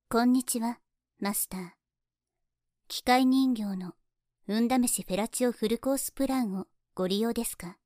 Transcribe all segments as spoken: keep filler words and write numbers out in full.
こんにちは、マスター。機械人形の運試しフェラチオフルコースプランをご利用ですか？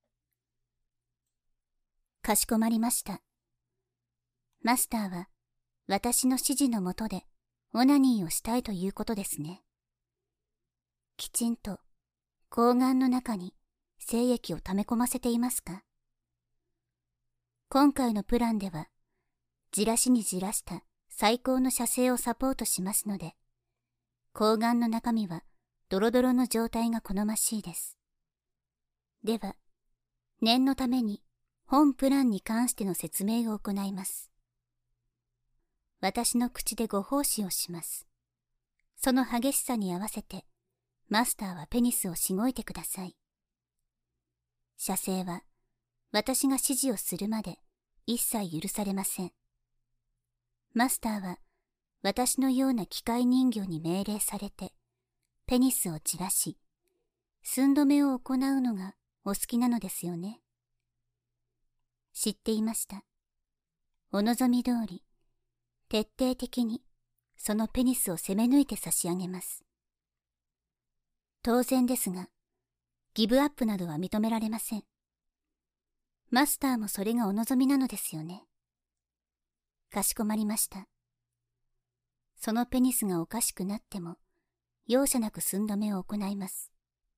かしこまりました。マスターは私の指示のもとでオナニーをしたいということですね。きちんと睾丸の中に精液を溜め込ませていますか？今回のプランでは、じらしにじらした最高の射精をサポートしますので、睾丸の中身はドロドロの状態が好ましいです。では、念のために本プランに関しての説明を行います。私の口でご奉仕をします。その激しさに合わせて、マスターはペニスをしごいてください。射精は、私が指示をするまで一切許されません。マスターは私のような機械人形に命令されてペニスをじらし、寸止めを行うのがお好きなのですよね。知っていました。お望み通り、徹底的にそのペニスを攻め抜いて差し上げます。当然ですが、ギブアップなどは認められません。マスターもそれがお望みなのですよね。かしこまりました。そのペニスがおかしくなっても、容赦なく寸止めを行います。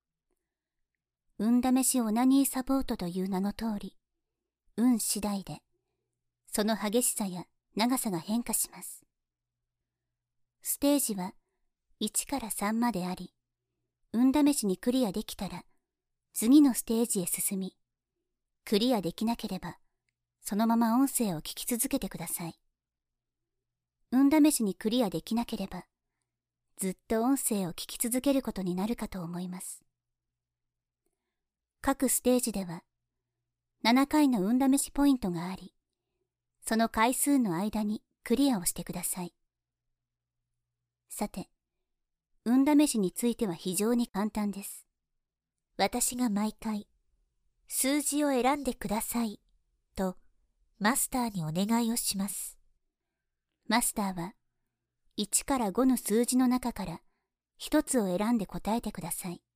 運試しオナニーサポートという名の通り、運次第で、その激しさや長さが変化します。ステージはいちからさんまであり、運試しにクリアできたら、次のステージへ進み、クリアできなければ、そのまま音声を聞き続けてください。運試しにクリアできなければ、ずっと音声を聞き続けることになるかと思います。各ステージでは、ななかいの運試しポイントがあり、その回数の間にクリアをしてください。さて、運試しについては非常に簡単です。私が毎回、数字を選んでください、と、マスターにお願いをします。マスターは、いちからごの数字の中からひとつを選んで答えてください。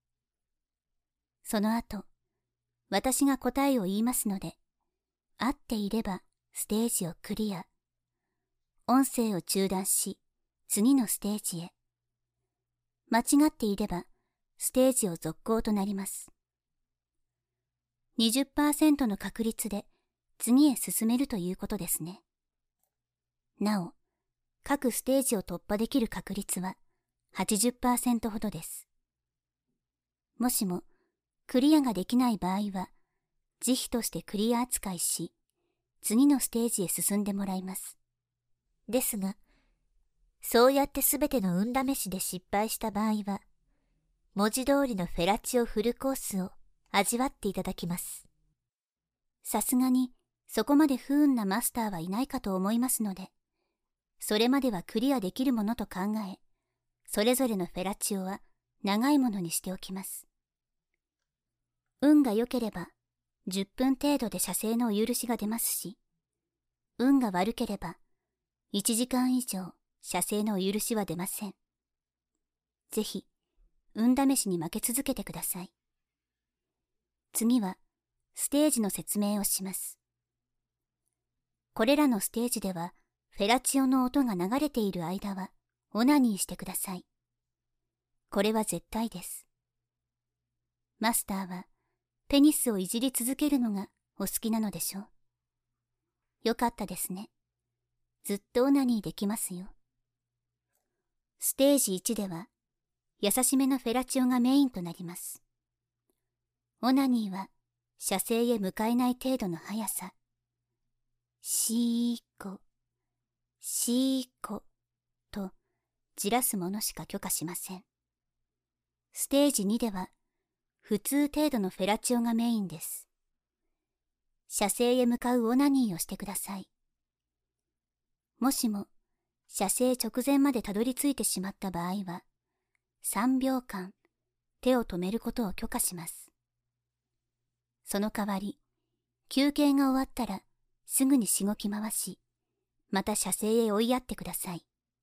その後、私が答えを言いますので、合っていればステージをクリア。音声を中断し、次のステージへ。間違っていれば、ステージを続行となります。にじゅっパーセント の確率で次へ進めるということですね。なお、各ステージを突破できる確率は はちじゅっパーセント ほどです。もしもクリアができない場合は、慈悲としてクリア扱いし、次のステージへ進んでもらいます。ですが、そうやってすべての運試しで失敗した場合は、文字通りのフェラチオフルコースを味わっていただきます。さすがにそこまで不運なマスターはいないかと思いますので、それまではクリアできるものと考え、それぞれのフェラチオは長いものにしておきます。運が良ければじゅっぷん程度で射精のお許しが出ますし、運が悪ければいちじかん以上射精のお許しは出ません。ぜひ、運試しに負け続けてください。次は、ステージの説明をします。これらのステージでは、フェラチオの音が流れている間は、オナニーしてください。これは絶対です。マスターは、ペニスをいじり続けるのがお好きなのでしょう。よかったですね。ずっとオナニーできますよ。ステージいちでは、優しめのフェラチオがメインとなります。オナニーは、射精へ向かえない程度の速さ。シーコ、シーコ、と、じらすものしか許可しません。ステージにでは、普通程度のフェラチオがメインです。射精へ向かうオナニーをしてください。もしも、射精直前までたどり着いてしまった場合は、さんびょうかん、手を止めることを許可します。その代わり、休憩が終わったら、すぐにしごき回し、また射精へ追いやってください。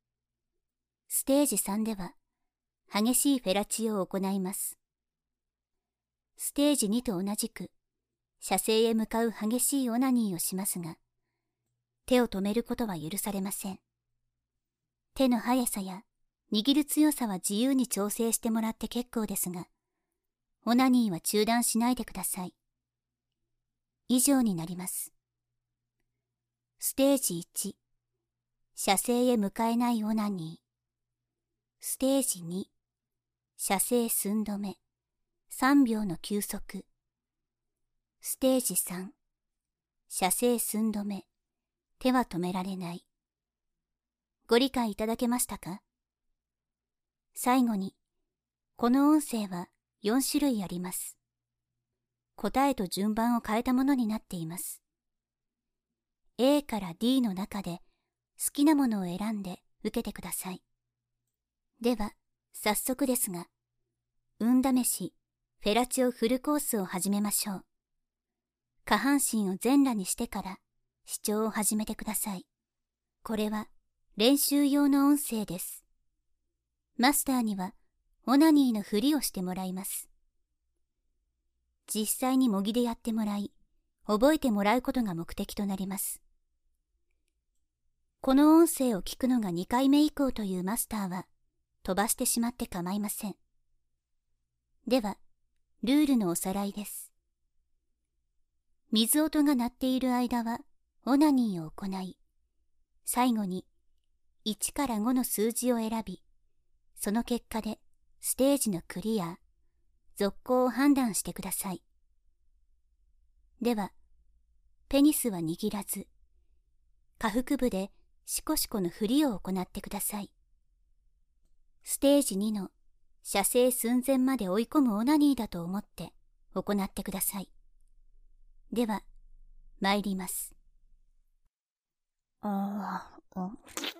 ステージさんでは激しいフェラチオを行います。ステージにと同じく射精へ向かう激しいオナニーをしますが、手を止めることは許されません。手の速さや握る強さは自由に調整してもらって結構ですが、オナニーは中断しないでください。以上になります。ステージいち、射精へ向かえないオナニー。ステージに、射精寸止め、さんびょうの休息。ステージさん、射精寸止め、手は止められない。ご理解いただけましたか？最後に、この音声はよんしゅるいあります。答えと順番を変えたものになっています。A から D の中で好きなものを選んで受けてください。では、早速ですが、運試し、フェラチオフルコースを始めましょう。下半身を全裸にしてから視聴を始めてください。これは練習用の音声です。マスターにはオナニーのふりをしてもらいます。実際に模擬でやってもらい、覚えてもらうことが目的となります。この音声を聞くのがにかいめ以降というマスターは飛ばしてしまって構いません。では、ルールのおさらいです。水音が鳴っている間はオナニーを行い、最後にいちからごの数字を選び、その結果でステージのクリア、続行を判断してください。では、ペニスは握らず、下腹部でシコシコの振りを行ってください。ステージにの射精寸前まで追い込むオナニーだと思って行ってください。では、参ります。ああ、あ。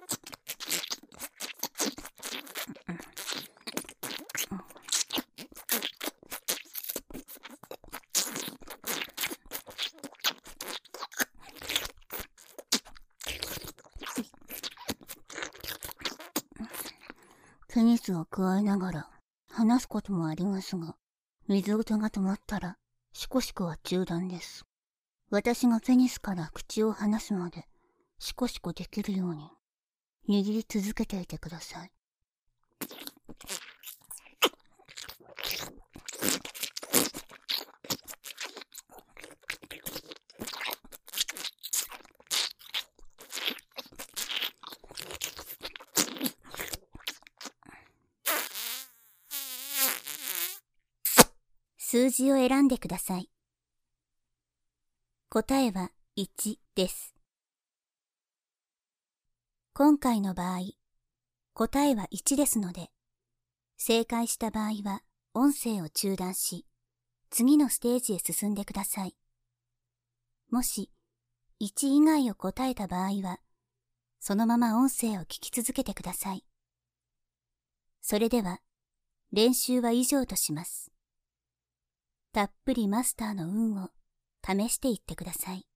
ペニスを加えながら話すこともありますが、水音が止まったらシコシコは中断です。私がペニスから口を離すまでシコシコできるように握り続けていてください。数字を選んでください。答えはいちです。今回の場合、答えはいちですので、正解した場合は音声を中断し、次のステージへ進んでください。もし、いち以外を答えた場合は、そのまま音声を聞き続けてください。それでは、練習は以上とします。たっぷりマスターの運を試していってください。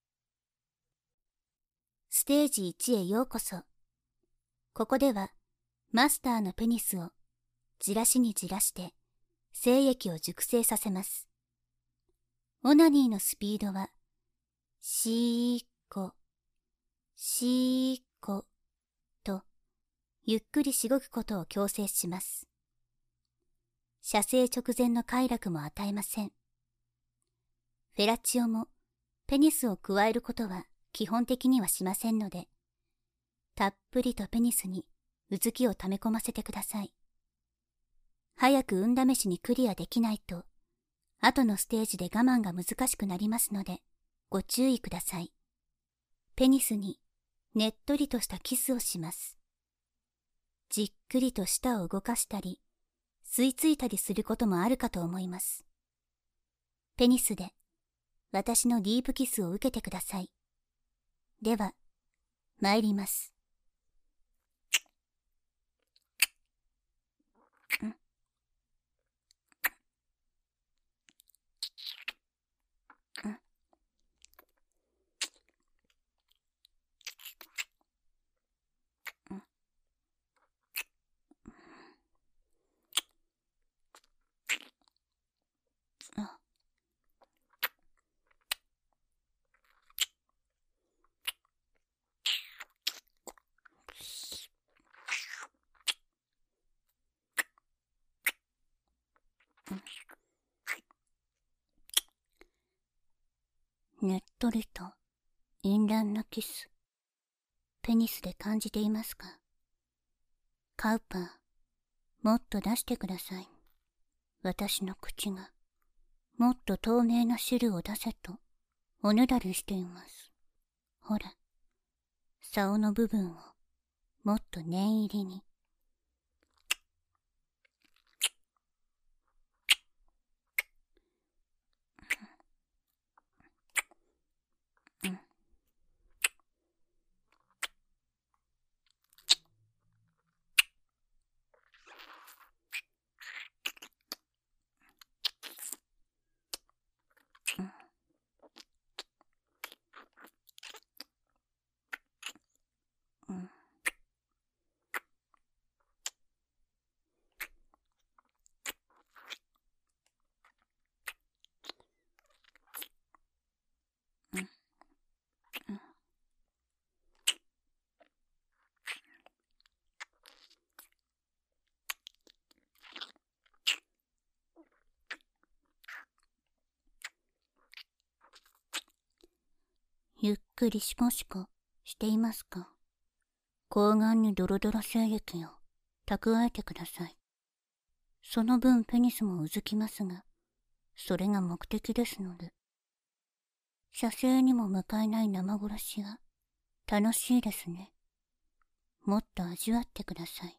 ステージいちへようこそ。ここでは、マスターのペニスをじらしにじらして精液を熟成させます。オナニーのスピードは、シーコ、シーコとゆっくりしごくことを強制します。射精直前の快楽も与えません。フェラチオもペニスを加えることは基本的にはしませんので、たっぷりとペニスにうずきを溜め込ませてください。早く運試しにクリアできないと、後のステージで我慢が難しくなりますので、ご注意ください。ペニスにねっとりとしたキスをします。じっくりと舌を動かしたり、吸い付いたりすることもあるかと思います。ペニスで私のディープキスを受けてください。では、参ります。 とりと淫乱なキス、ペニスで感じていますか？カウパー、もっと出してください。私の口が、もっと透明な汁を出せと、おねだりしています。ほら、竿の部分を、もっと念入りに。ゆっくりシコシコしていますか？睾丸にドロドロ精液を蓄えてください。その分ペニスもうずきますが、それが目的ですので。射精にも向かえない生殺しは楽しいですね。もっと味わってください。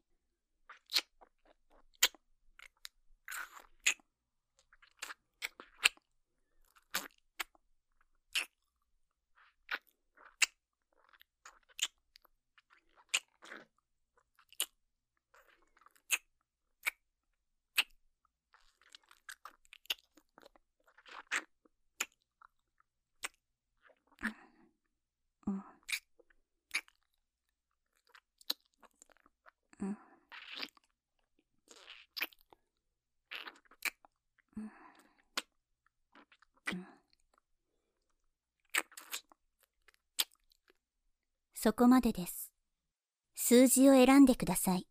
そこまでです。数字を選んでください。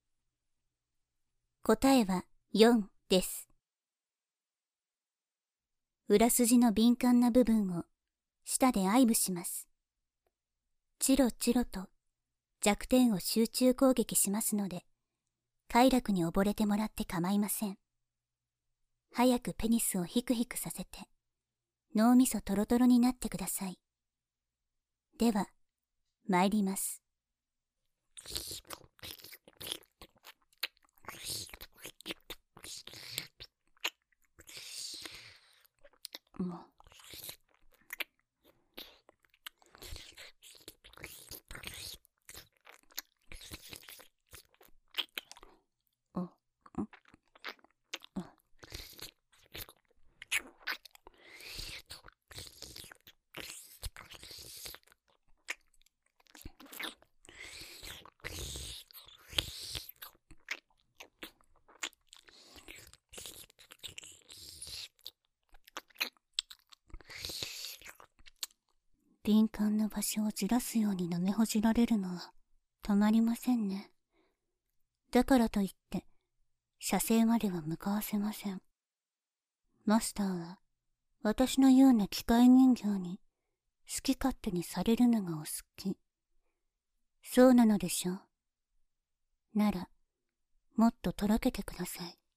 答えはよんです。裏筋の敏感な部分を舌で愛撫します。チロチロと弱点を集中攻撃しますので、快楽に溺れてもらって構いません。早くペニスをヒクヒクさせて、脳みそトロトロになってください。では、参ります。もう。敏感な場所をじらすように舐めほじられるのはたまりませんね。だからといって、射精までは向かわせません。マスターは、私のような機械人形に好き勝手にされるのがお好き。そうなのでしょう。なら、もっととろけてください。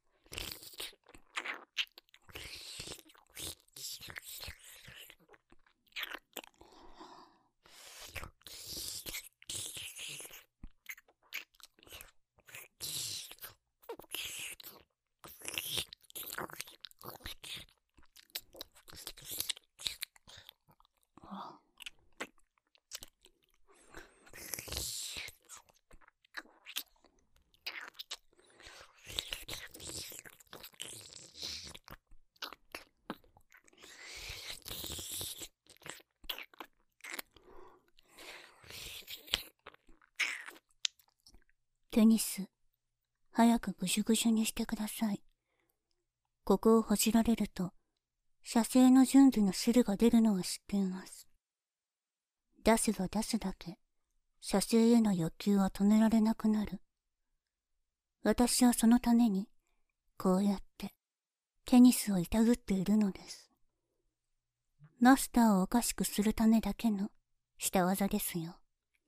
テニス、早くぐしゅぐしゅにしてください。ここをほじられると、射精の準備の汁が出るのは知っています。出せば出すだけ、射精への欲求は止められなくなる。私はそのために、こうやって、テニスをいたぐっているのです。 マスターをおかしくするためだけの下技ですよ。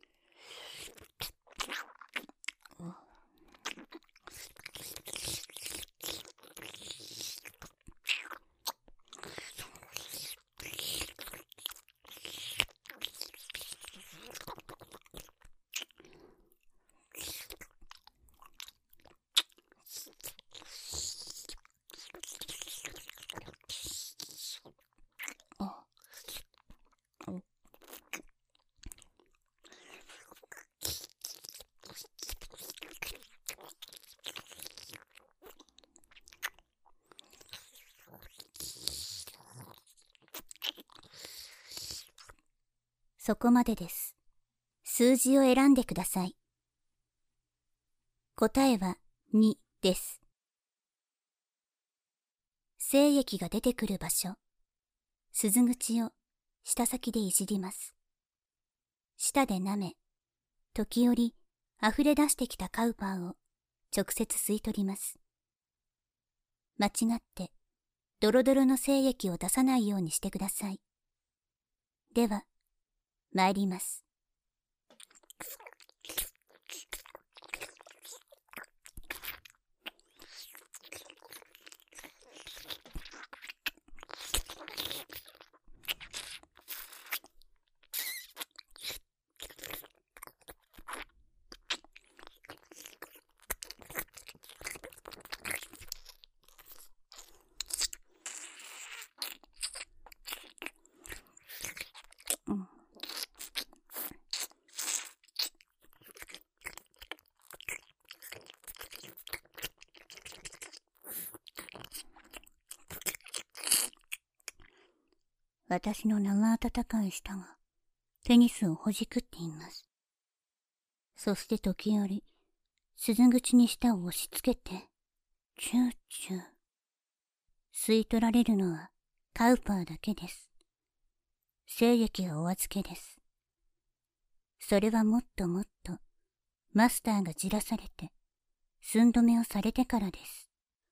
そこまでです。数字を選んでください。答えはにです。精液が出てくる場所、鈴口を舌先でいじります。舌で舐め、時折溢れ出してきたカウパーを直接吸い取ります。間違ってドロドロの精液を出さないようにしてください。では、参ります。私の生温かい舌がペニスをほじくっています。そして時折、鈴口に舌を押し付けて、チューチュー。吸い取られるのはカウパーだけです。精液はお預けです。それはもっともっと、マスターがじらされて、寸止めをされてからです。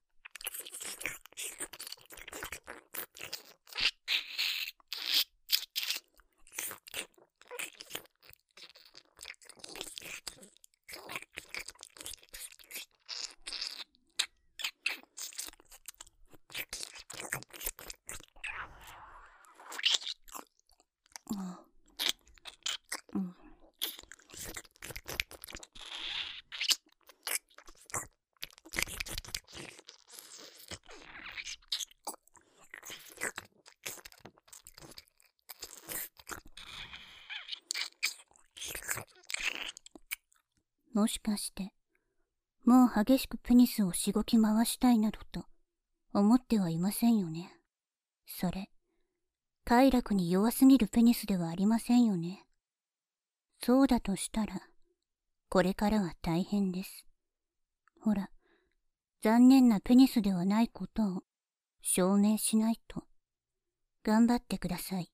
うん。もしかして、もう激しくペニスをしごき回したいなどと思ってはいませんよね。それ、快楽に弱すぎるペニスではありませんよね。そうだとしたら、これからは大変です。ほら、残念なペニスではないことを証明しないと。頑張ってください。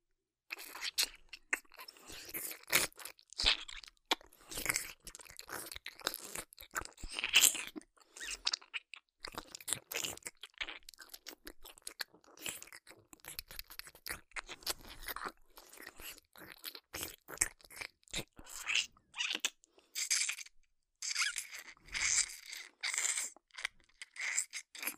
うん。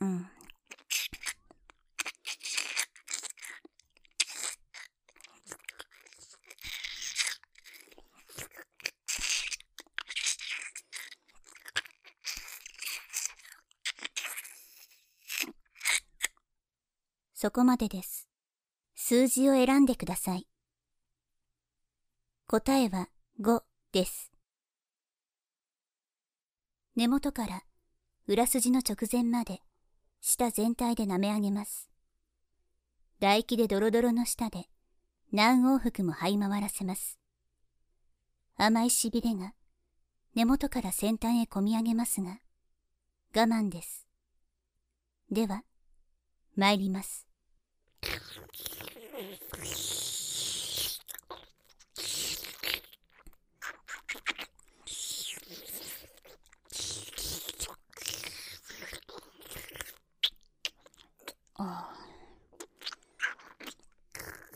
そこまでです。数字を選んでください。答えはごです。根元から裏筋の直前まで舌全体で舐め上げます。唾液でドロドロの舌で何往復も這い回らせます。甘いしびれが根元から先端へ込み上げますが、我慢です。では、参ります。ああ。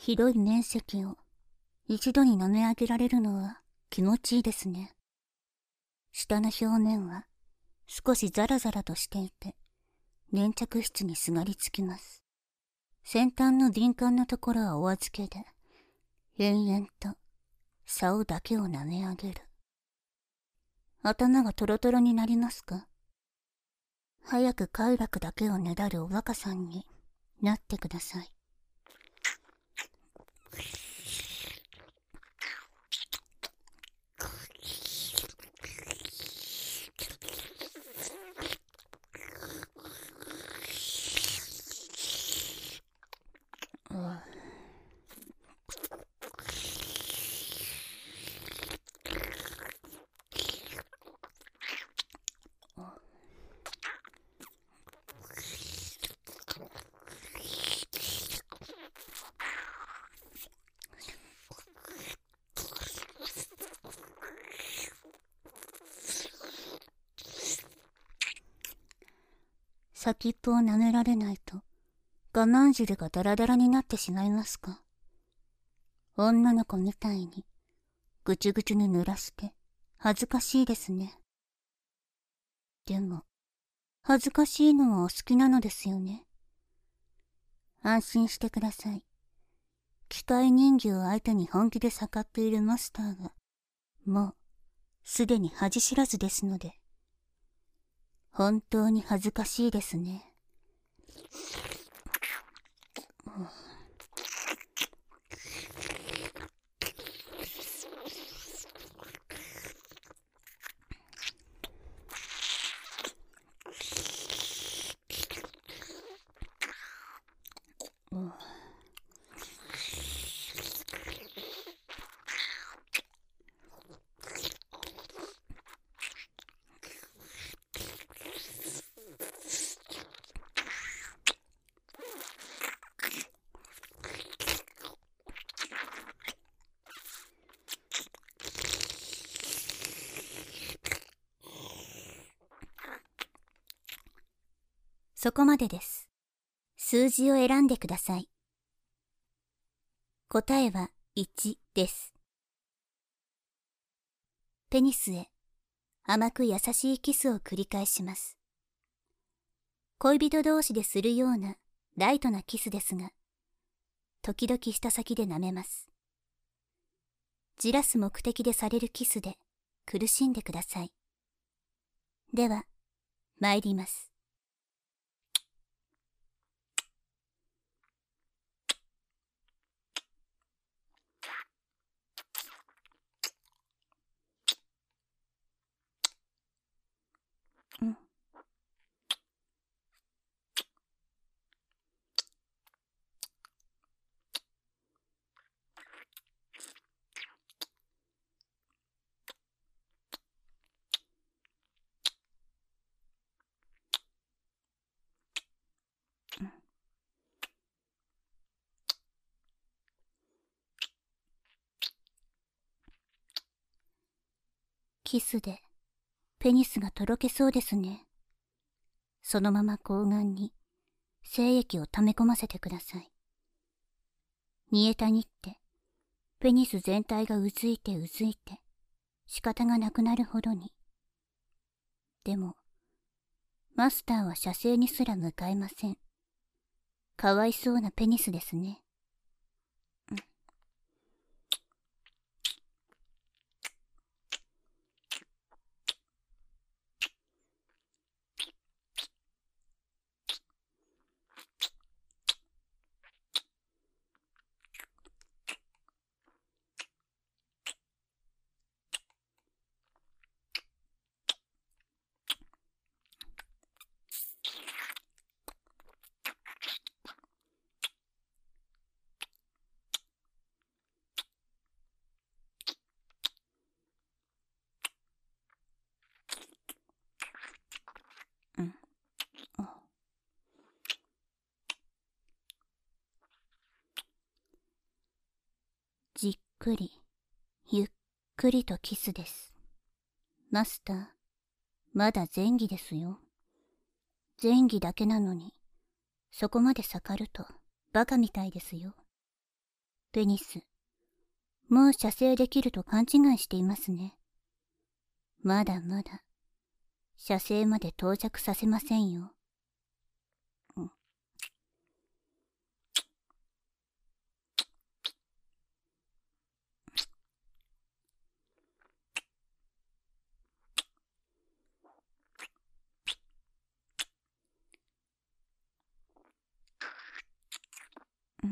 広い面積を一度に舐め上げられるのは気持ちいいですね。下の表面は少しザラザラとしていて、粘着質にすがりつきます。先端の敏感なところはお預けで、延々と竿だけを舐め上げる。頭がトロトロになりますか？早く快楽だけをねだるおバカさんになってください。先っぽを舐められないと我慢汁がダラダラになってしまいますか？女の子みたいにぐちゅぐちゅに濡らして恥ずかしいですね。でも恥ずかしいのはお好きなのですよね。安心してください。機械人魚を相手に本気で盛っているマスターはもうすでに恥知らずですので。本当に恥ずかしいですね。そこまでです。数字を選んでください。答えはいちです。ペニスへ甘く優しいキスを繰り返します。恋人同士でするようなライトなキスですが、時々舌先で舐めます。じらす目的でされるキスで苦しんでください。では、参ります。うん。キスでペニスがとろけそうですね。そのまま睾丸に精液を溜め込ませてください。煮えたぎってペニス全体がうずいてうずいて仕方がなくなるほどに。でもマスターは射精にすら向かいません。かわいそうなペニスですね。うん。うん。じっくり、ゆっくりとキスです。マスター、まだ前戯ですよ。前戯だけなのに、そこまで盛るとバカみたいですよ。 ペニス、もう射精できると勘違いしていますね。まだまだ、射精まで到着させませんよ。うん、うん、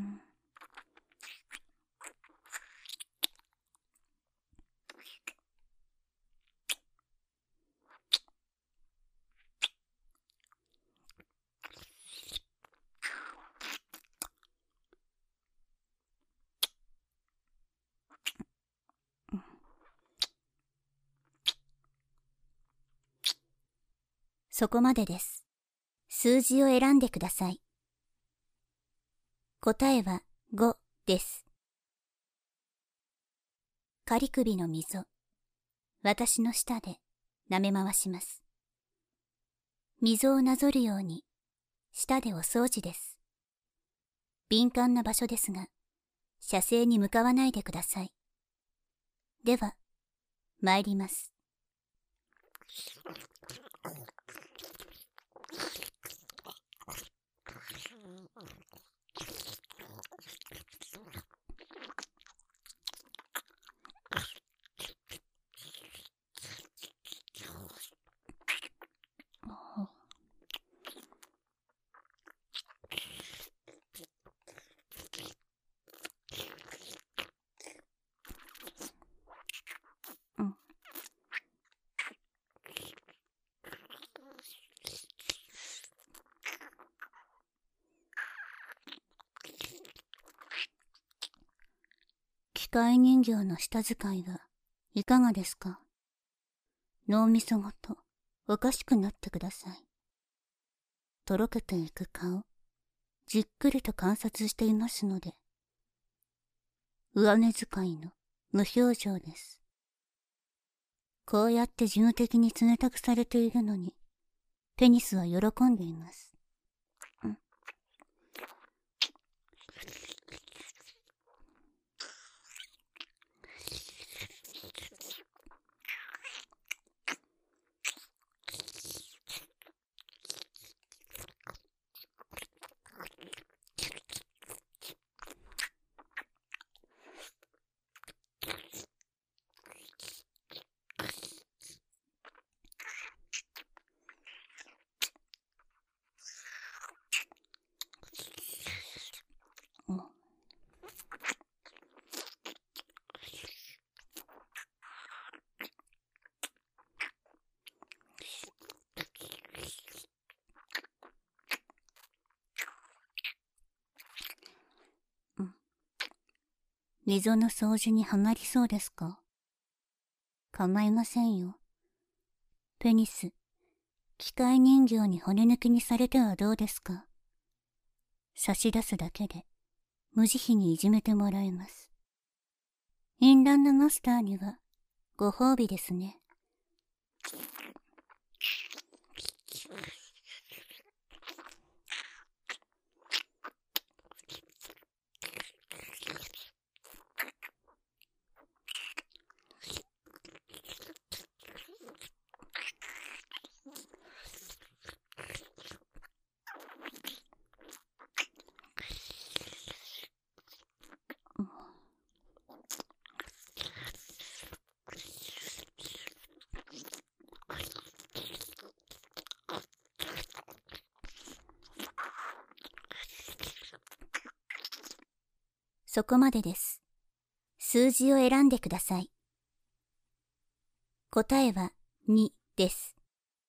そこまでです。数字を選んでください。答えはごです。仮首の溝、私の舌で舐め回します。溝をなぞるように、舌でお掃除です。敏感な場所ですが、射精に向かわないでください。では、参ります。機械人形の舌使いはいかがですか？脳みそごとおかしくなってください。とろけていく顔、じっくりと観察していますので、上目遣いの無表情です。こうやって事務的に冷たくされているのに、ペニスは喜んでいます。うん、うん溝の掃除にはまりそうですか？構いませんよ。ペニス、機械人形に骨抜きにされてはどうですか？差し出すだけで無慈悲にいじめてもらえます。淫乱なマスターにはご褒美ですね。そこまでです。数字を選んでください。答えはにです。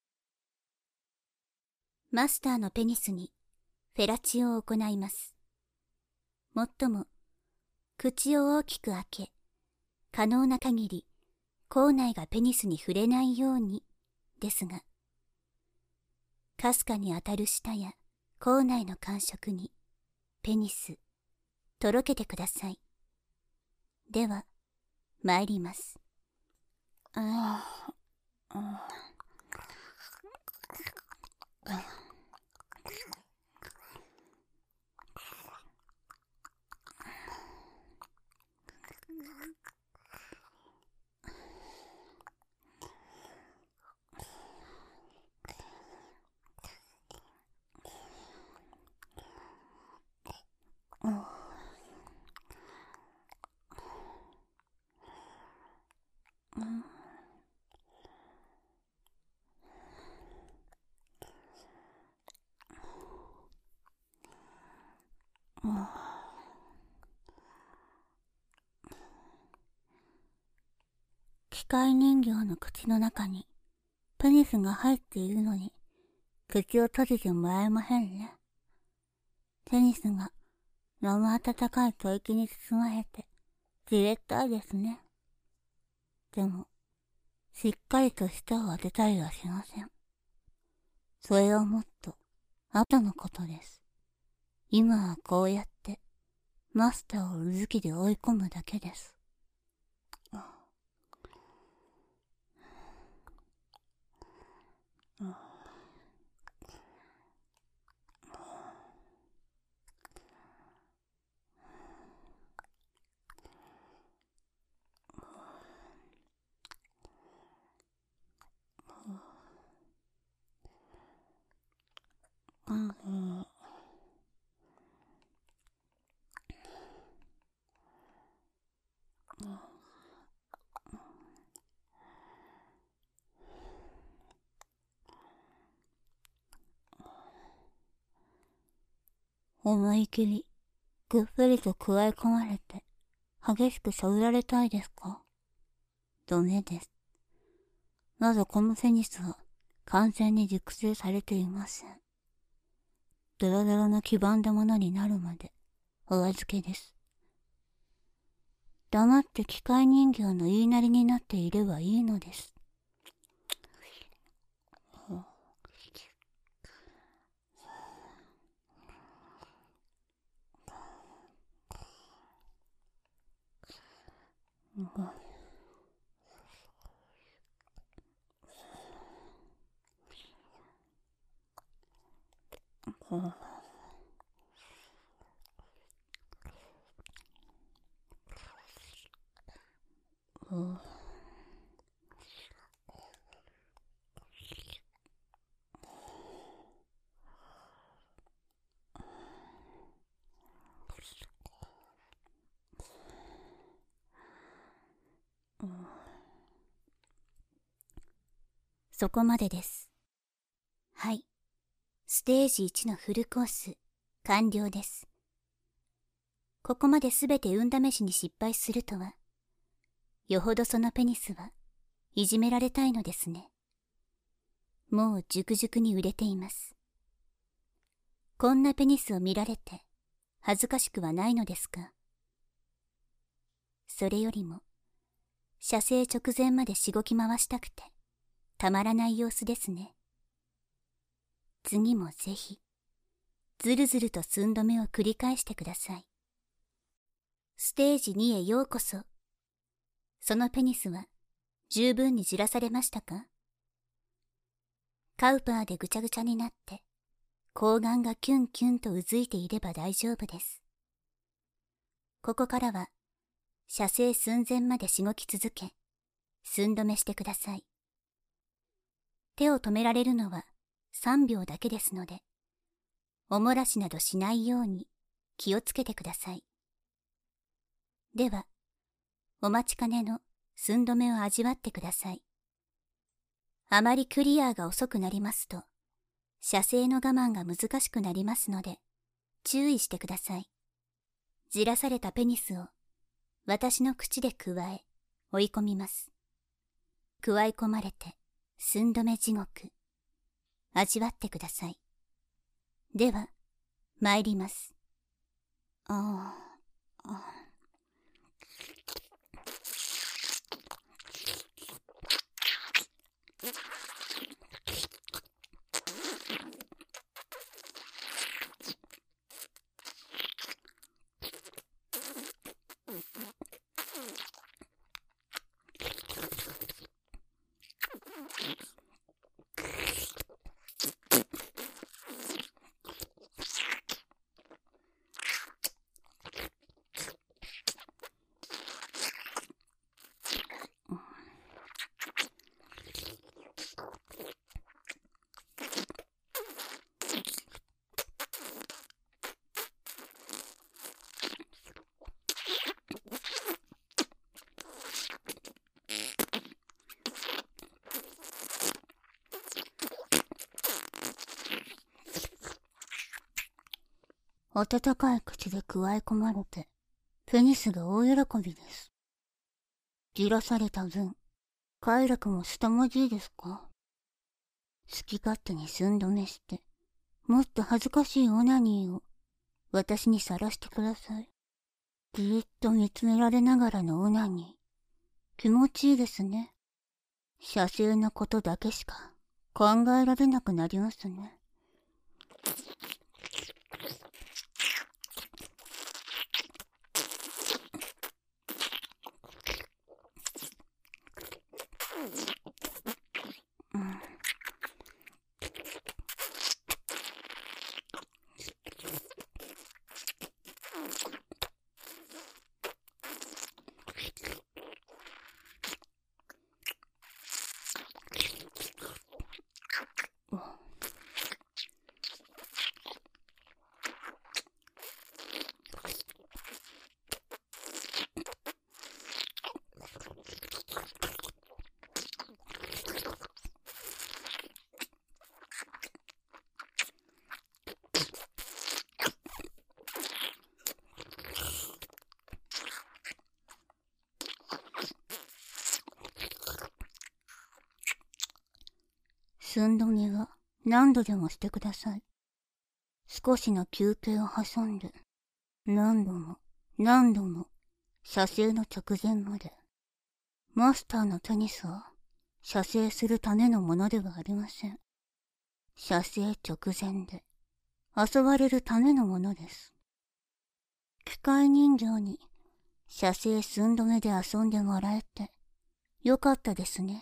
マスターのペニスにフェラチオを行います。もっとも、口を大きく開け、可能な限り口内がペニスに触れないようにですが、かすかに当たる舌や口内の感触にペニス、とろけてください。では、参ります。ああ、ああ。 機械人形の口の中にペニスが入っているのに口を閉じてもらえませんね。ペニスが生温かい吐息に包まれてじれったいですね。でもしっかりと舌を当てたりはしません。それはもっと後のことです。今はこうやってマスターをうずきで追い込むだけです。思い切りぐっぷりとくわえ込まれて激しくしゃぶられたいですか？ダメです。まだこのフェニスは完全に熟成されていません。ドロドロの黄ばんだものになるまでお預けです。黙って機械人形の言いなりになっていればいいのです。そこまでです。はい。ステージいちのフルコース、完了です。ここまですべて運試しに失敗するとは、よほどそのペニスはいじめられたいのですね。もう熟々に売れています。こんなペニスを見られて恥ずかしくはないのですか？それよりも、射精直前までしごき回したくて、たまらない様子ですね。次もぜひ、ずるずると寸止めを繰り返してください。ステージにへようこそ。そのペニスは十分にじらされましたか？カウパーでぐちゃぐちゃになって、睾丸がキュンキュンとうずいていれば大丈夫です。ここからは、射精寸前までしごき続け、寸止めしてください。手を止められるのはさんびょうだけですので、おもらしなどしないように気をつけてください。では、お待ちかねの寸止めを味わってください。あまりクリアが遅くなりますと、射精の我慢が難しくなりますので、注意してください。じらされたペニスを私の口でくわえ、追い込みます。くわえ込まれて、寸止め地獄。味わってください。では、参ります。ああ、ああ。 温かい口でくわえ込まれて、ペニスが大喜びです。じらされた分、快楽も凄まじいですか？好き勝手に寸止めして、もっと恥ずかしいオナニーを私にさらしてください。じーっと見つめられながらのオナニー、気持ちいいですね。射精のことだけしか考えられなくなりますね。寸止めは何度でもしてください。少しの休憩を挟んで、何度も何度も射精の直前まで。マスターのテニスは射精するためのものではありません。射精直前で遊ばれるためのものです。機械人形に射精寸止めで遊んでもらえてよかったですね。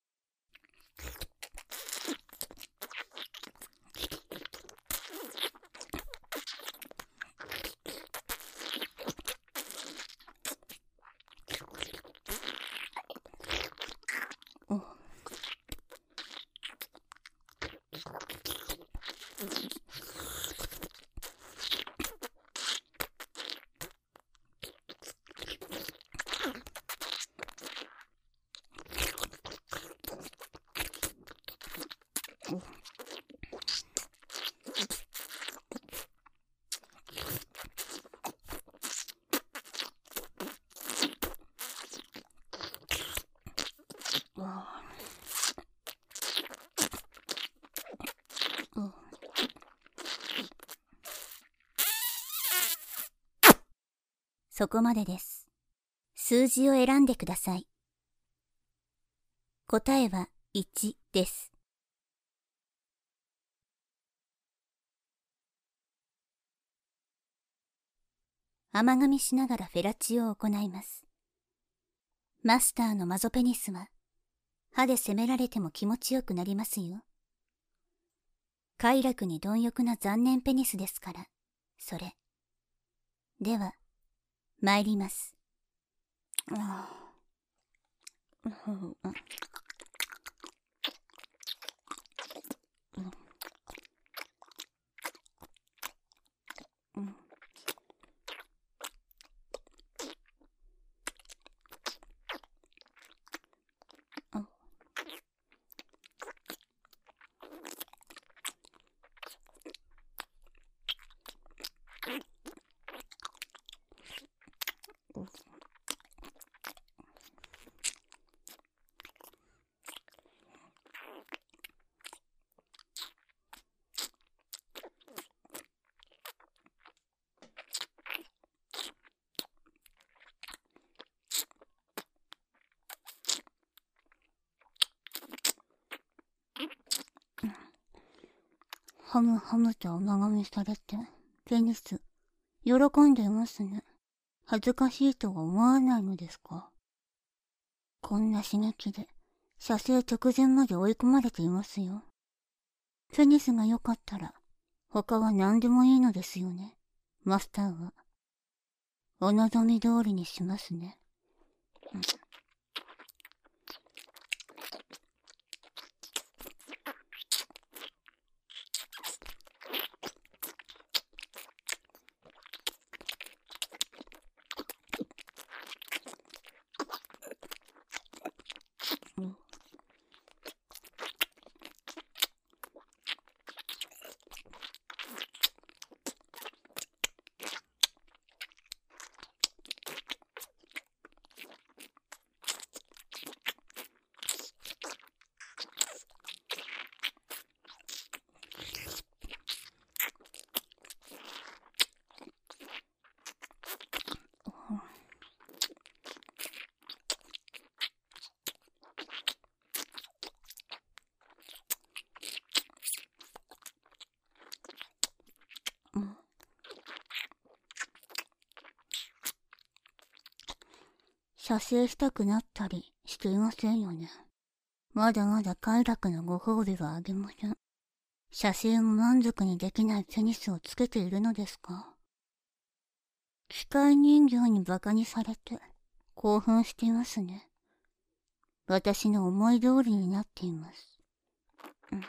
そこまでです。数字を選んでください。答えはいちです。甘噛みしながらフェラチオを行います。マスターのマゾペニスは歯で攻められても気持ちよくなりますよ。快楽に貪欲な残念ペニスですから、それ。では、参ります。ハムハムと甘噛みされて、ペニス、喜んでいますね。恥ずかしいとは思わないのですか？こんな死ぬ気で、射精直前まで追い込まれていますよ。ペニスが良かったら、他は何でもいいのですよね、マスターは。お望み通りにしますね。うん。 射精したくなったりしていませんよね。まだまだ快楽のご褒美はあげません。射精も満足にできないペニスをつけているのですか？機械人形に馬鹿にされて興奮していますね。私の思い通りになっています。うん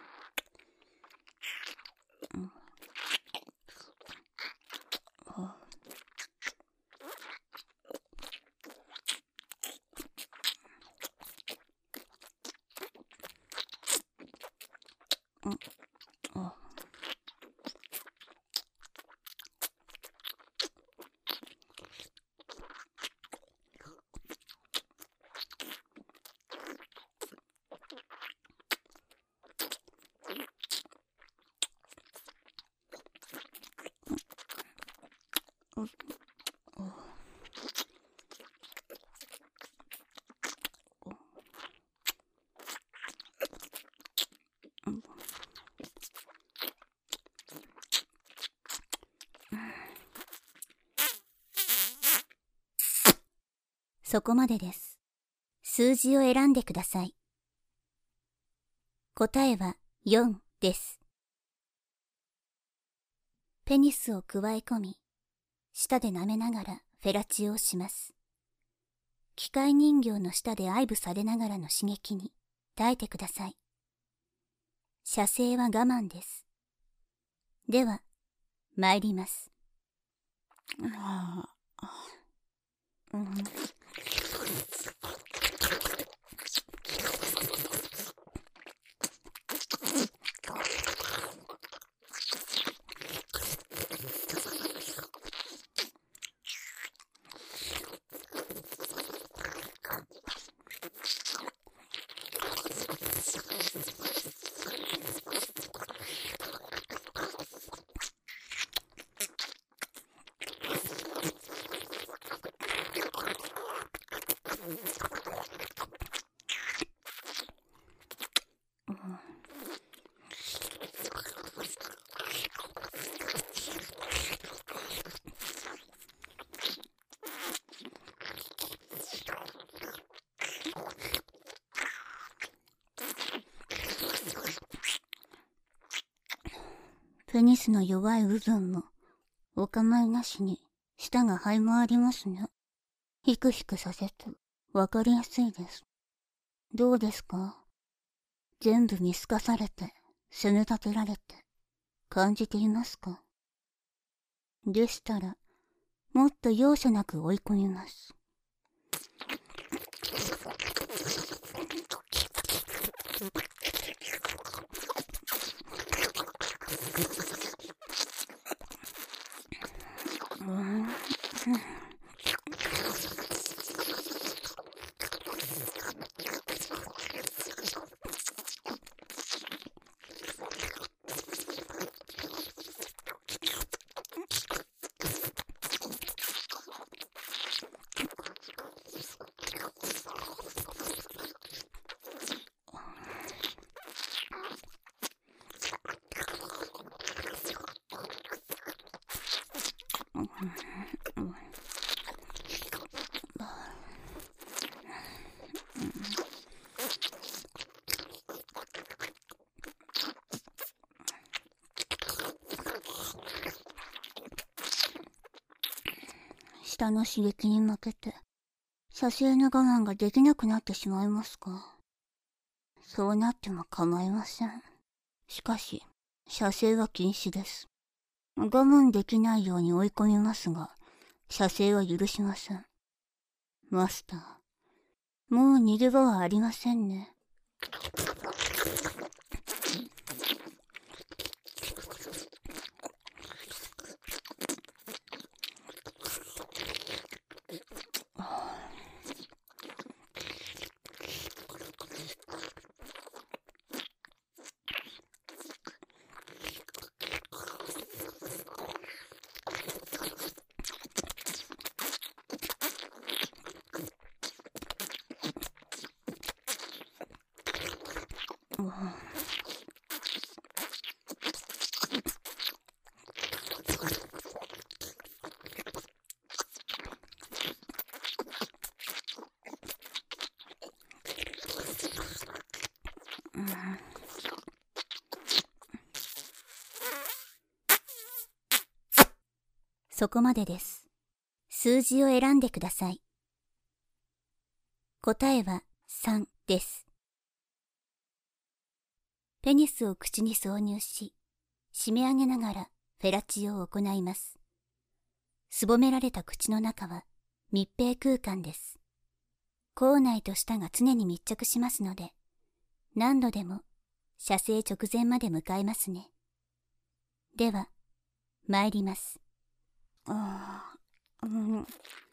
うんそこまでです。数字を選んでください。答えはよんです。ペニスをくわえ込み、舌で舐めながらフェラチオをします。機械人形の下で愛撫されながらの刺激に耐えてください。射精は我慢です。では、参ります。ああ、うん。ペニスの弱い部分もお構いなしに舌が這い回りますね。ヒクヒクさせてわかりやすいです。どうですか？全部見透かされて責め立てられて感じていますか？でしたらもっと容赦なく追い込みます。うん舌の刺激に負けて射精の我慢ができなくなってしまいますか？そうなっても構いません。しかし射精は禁止です。我慢できないように追い込みますが、射精は許しません。マスター、もう逃げ場はありませんね。 そこまでです。数字を選んでください。答えはさんです。ペニスを口に挿入し、締め上げながらフェラチオを行います。すぼめられた口の中は密閉空間です。口内と舌が常に密着しますので、何度でも射精直前まで向かいますね。では、参ります。ああ、うん。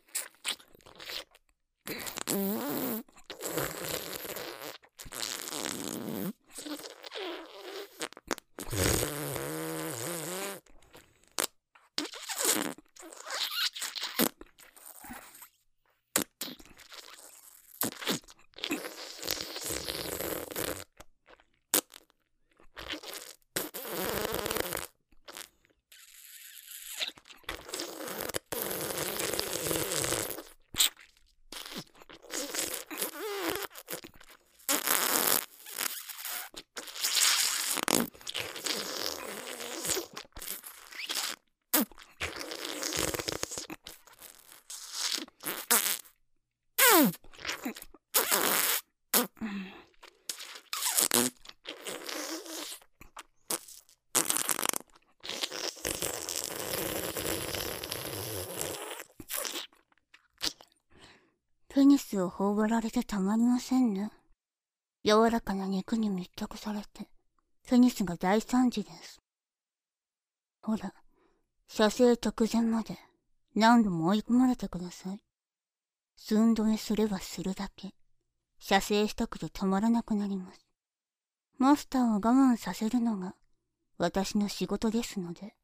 ペニスを頬張られてたまりませんね。柔らかな肉に密着されて、ペニスが大惨事です。ほら、射精直前まで何度も追い込まれてください。寸止めすればするだけ、射精したくてたまらなくなります。マスターを我慢させるのが私の仕事ですので。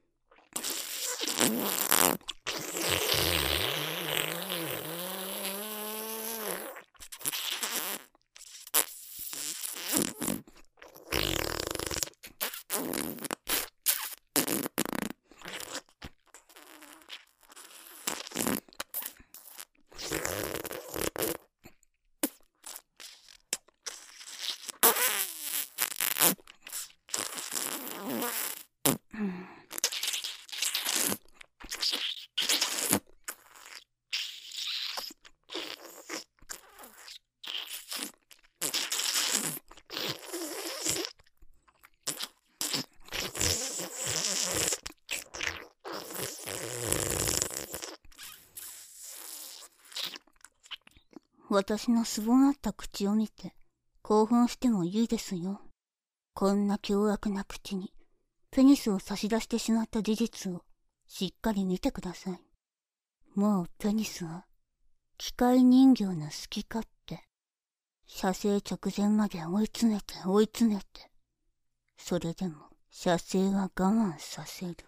私のすぼまった口を見て興奮してもいいですよ。こんな凶悪な口にペニスを差し出してしまった事実をしっかり見てください。もうペニスは機械人形の好き勝手。射精直前まで追い詰めて追い詰めて。それでも射精は我慢させる。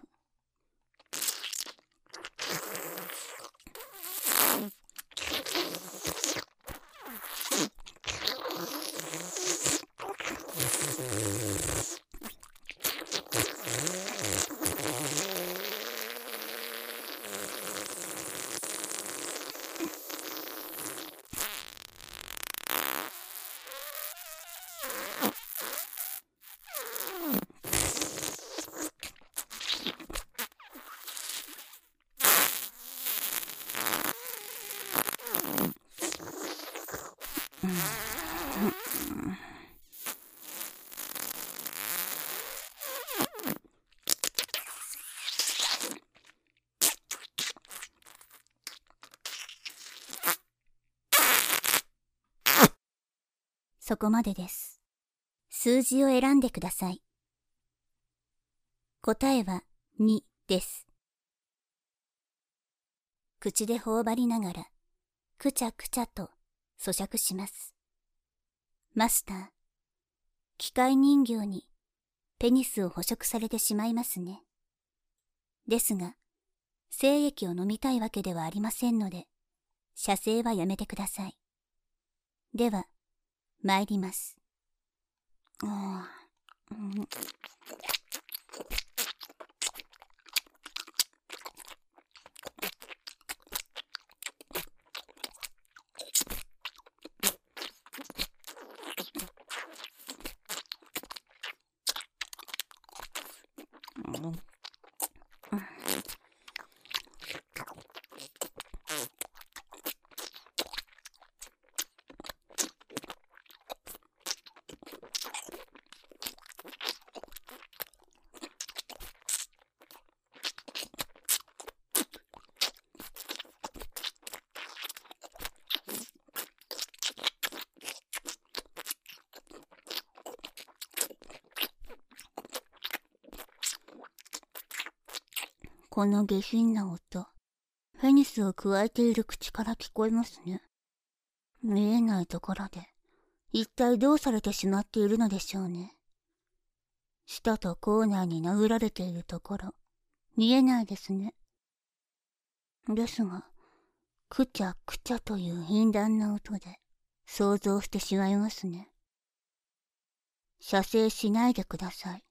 そこまでです。数字を選んでください。答えはにです。口で頬張りながら、くちゃくちゃと咀嚼します。マスター、機械人形にペニスを捕食されてしまいますね。ですが、精液を飲みたいわけではありませんので、射精はやめてください。では、参ります。ああ、うん。 この下品な音、ペニスを加えている口から聞こえますね。見えないところで、一体どうされてしまっているのでしょうね。舌と口内に殴られているところ、見えないですね。ですが、くちゃくちゃという頻繁な音で、想像してしまいますね。射精しないでください。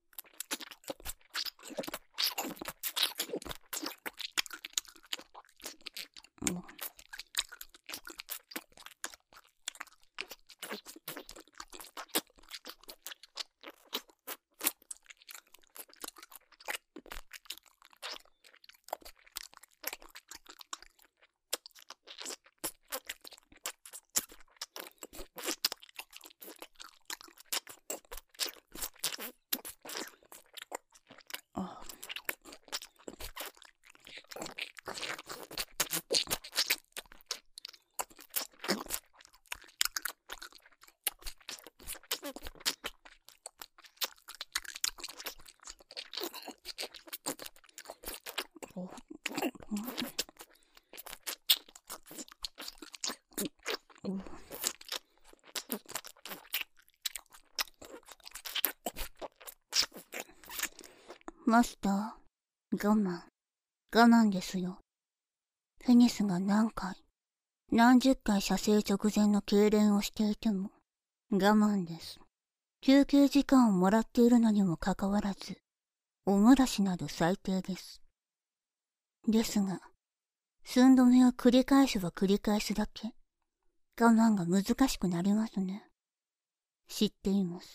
マスター、我慢、我慢ですよ。フェニスが何回、何十回射精直前の痙攣をしていても、我慢です。休憩時間をもらっているのにもかかわらず、お漏らしなど最低です。ですが、寸止めを繰り返せば繰り返すだけ、我慢が難しくなりますね。知っています。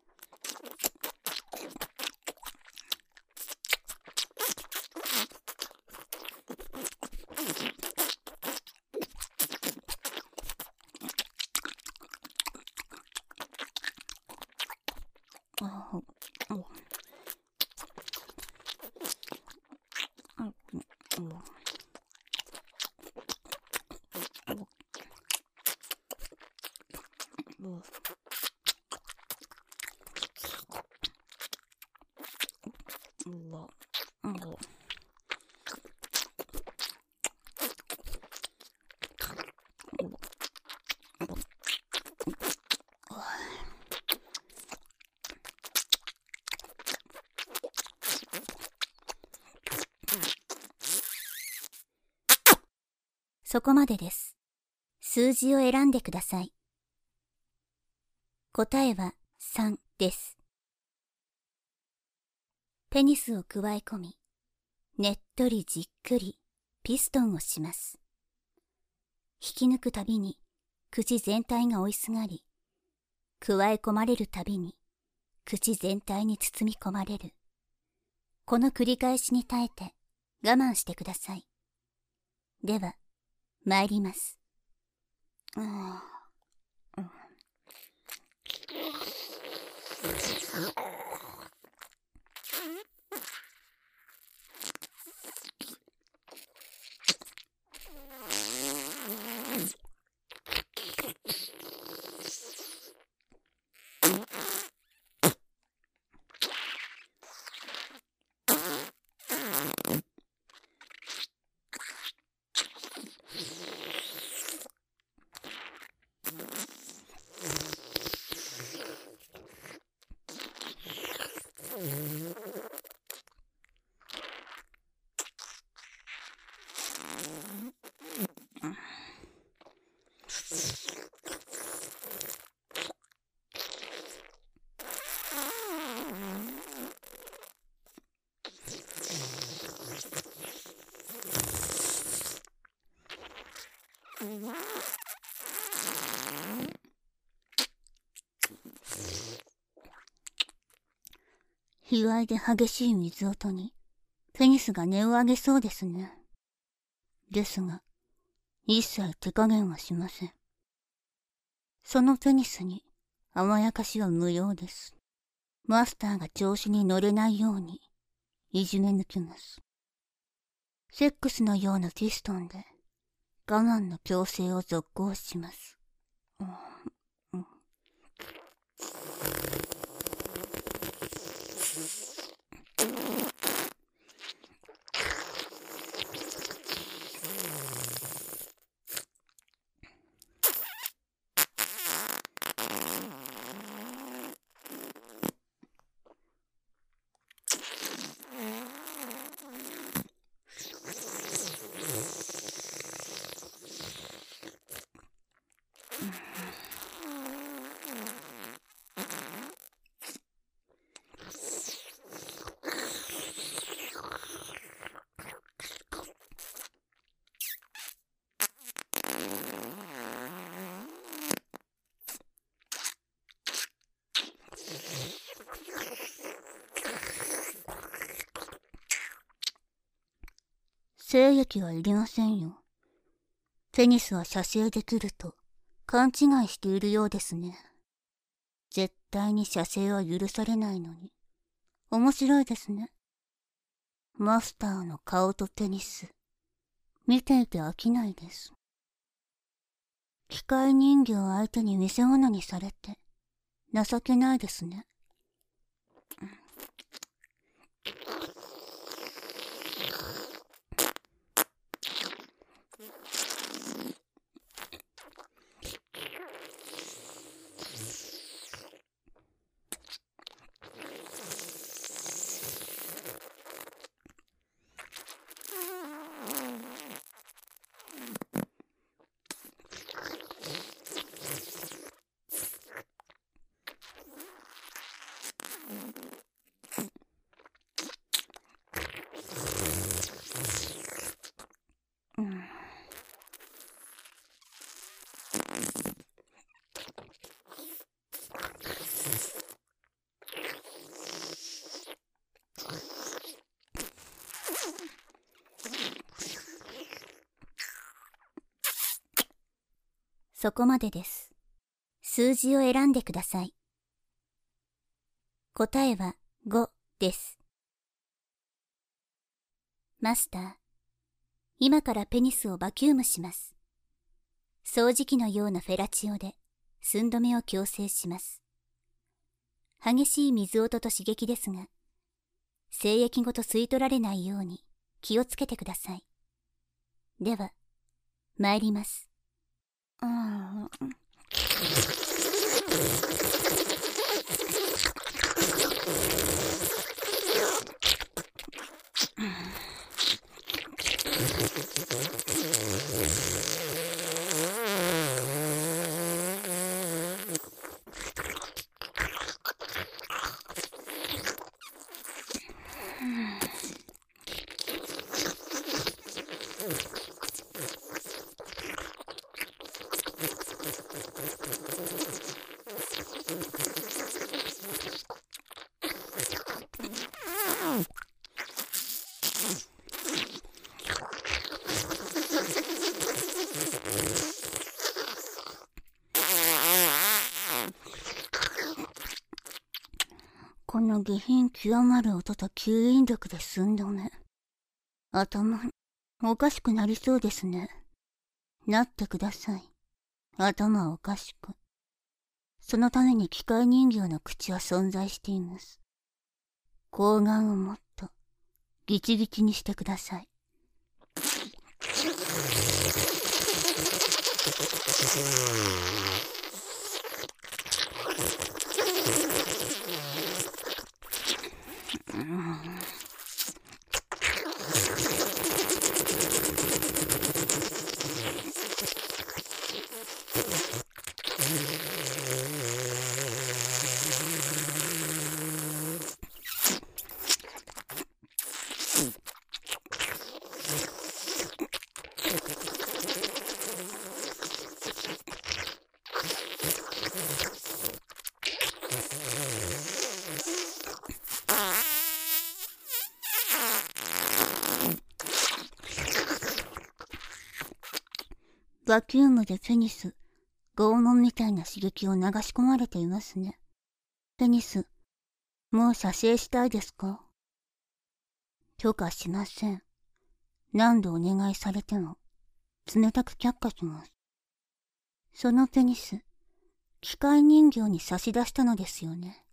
そこまでです。数字を選んでください。答えはさんです。ペニスをくわえ込み、ねっとりじっくりピストンをします。引き抜くたびに口全体が追いすがり、くわえ込まれるたびに口全体に包み込まれる。この繰り返しに耐えて我慢してください。では、参ります。うんうん卑猥で激しい水音に、ペニスが音を上げそうですね。ですが、一切手加減はしません。そのペニスに甘やかしは無用です。マスターが調子に乗れないように、いじめ抜きます。セックスのようなピストンで、我慢の強制を続行します。うんうん精液はいりませんよ。ペニスは射精できると勘違いしているようですね。絶対に射精は許されないのに。面白いですね。マスターの顔とペニス。見ていて飽きないです。機械人形相手に見せ物にされて情けないですね。そこまでです。数字を選んでください。答えはごです。マスター、今からペニスをバキュームします。掃除機のようなフェラチオで寸止めを矯正します。激しい水音と刺激ですが、精液ごと吸い取られないように気をつけてください。では、参ります。うん。この下品極まる音と吸引力で寸止め。頭、おかしくなりそうですね。なってください。頭おかしく。そのために機械人形の口は存在しています。睾丸をもっとギチギチにしてください。バキュームでペニス、拷問みたいな刺激を流し込まれていますね。ペニス、もう射精したいですか？許可しません。何度お願いされても、冷たく却下します。そのペニス、機械人形に差し出したのですよね。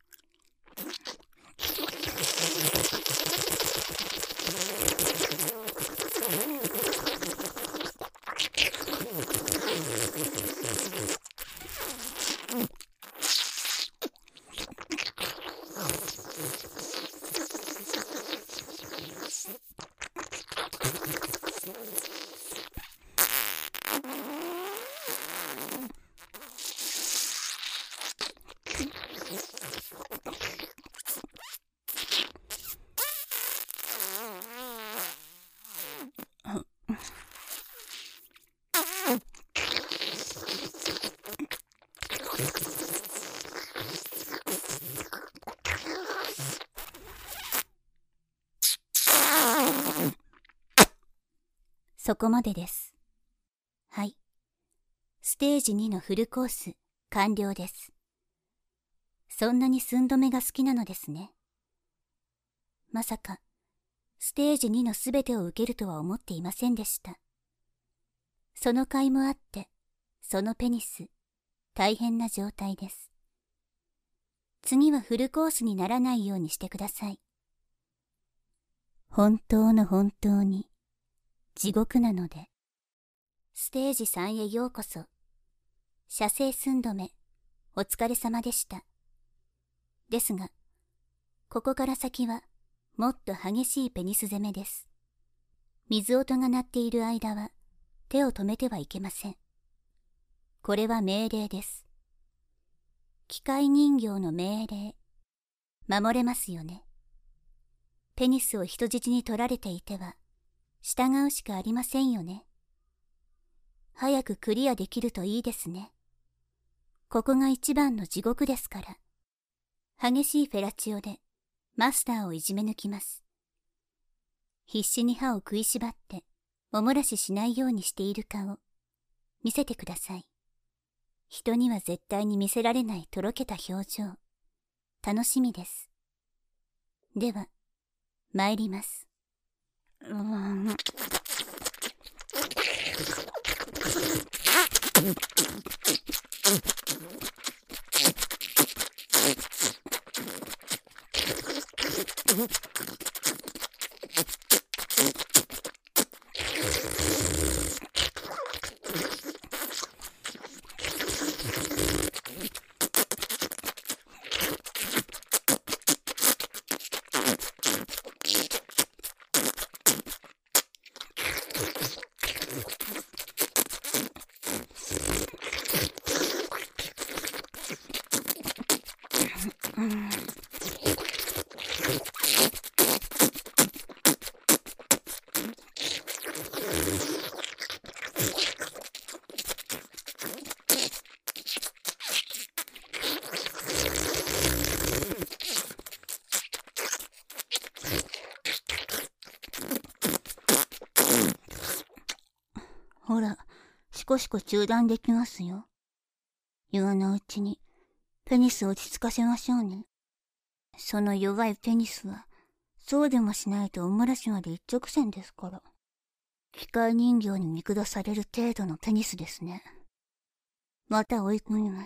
そこまでです。はい。ステージにのフルコース、完了です。そんなに寸止めが好きなのですね。まさか、ステージにのすべてを受けるとは思っていませんでした。その甲斐もあって、そのペニス、大変な状態です。次はフルコースにならないようにしてください。本当の本当に、地獄なので。ステージさんへようこそ。射精寸止め、お疲れ様でした。ですが、ここから先は、もっと激しいペニス攻めです。水音が鳴っている間は、手を止めてはいけません。これは命令です。機械人形の命令。守れますよね。ペニスを人質に取られていては、従うしかありませんよね。早くクリアできるといいですね。ここが一番の地獄ですから。激しいフェラチオで、マスターをいじめ抜きます。必死に歯を食いしばって、お漏らししないようにしている顔、見せてください。人には絶対に見せられないとろけた表情、楽しみです。では、参ります。うーんほら、しこしこ中断できますよ。今のうちに、ペニスを落ち着かせましょうね。その弱いペニスは、そうでもしないとお漏らしまで一直線ですから。機械人形に見下される程度のペニスですね。また追い込みます。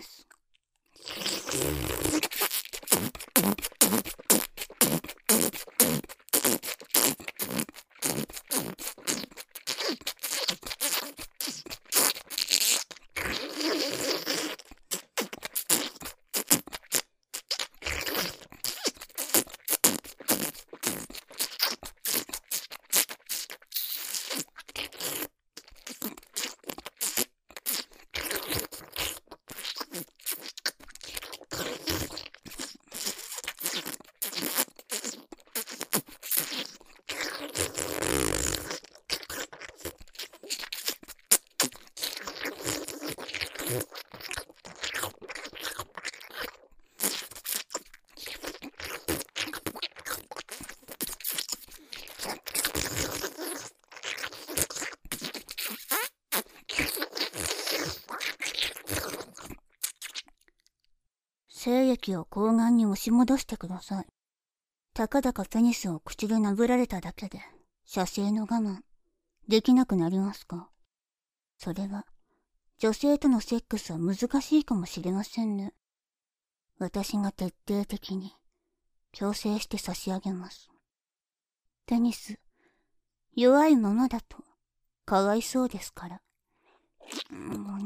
精液を睾丸に押し戻してください。たかだかペニスを口で殴られただけで、射精の我慢、できなくなりますか？それは、女性とのセックスは難しいかもしれませんね。私が徹底的に、強制して差し上げます。ペニス、弱いままだと、かわいそうですから。うん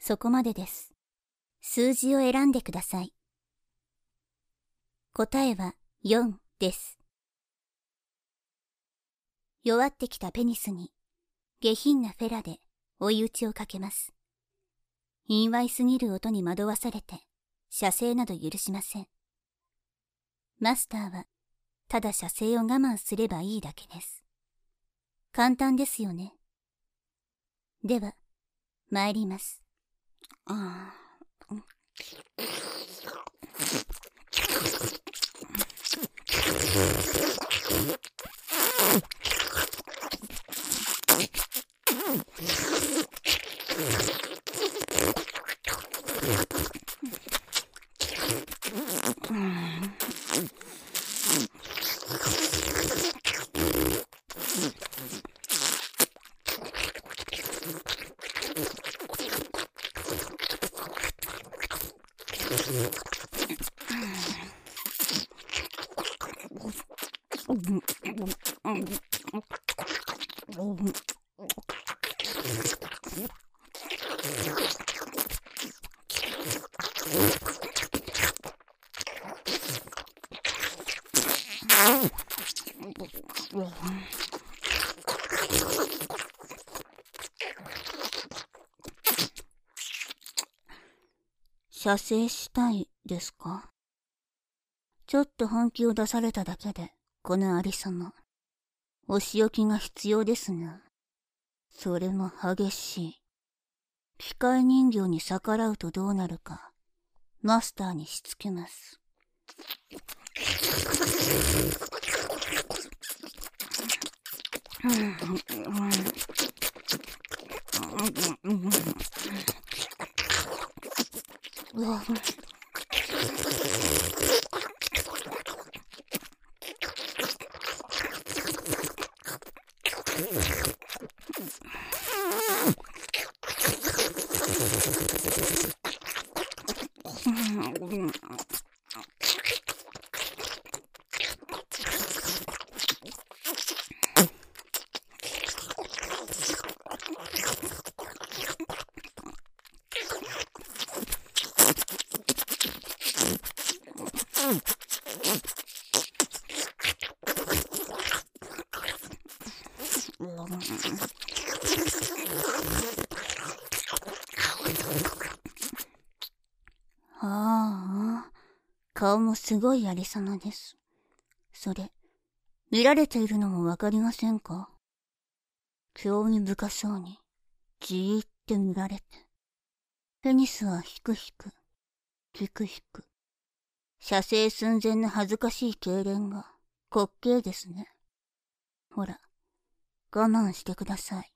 そこまでです。数字を選んでください。答えはよんです。弱ってきたペニスに下品なフェラで追い打ちをかけます。陰猥すぎる音に惑わされて射精など許しません。マスターはただ射精を我慢すればいいだけです。簡単ですよね。では参ります。ああ。射精したいですか？ちょっと本気を出されただけで、このありさま。お仕置きが必要ですが。それも激しい。機械人形に逆らうとどうなるか、マスターにしつけます。うわああ、顔もすごいありさまです。それ、見られているのもわかりませんか？興味深そうに、じーって見られて。ペニスはひくひく、ひくひく。射精寸前の恥ずかしい痙攣が滑稽ですね。ほら、我慢してください。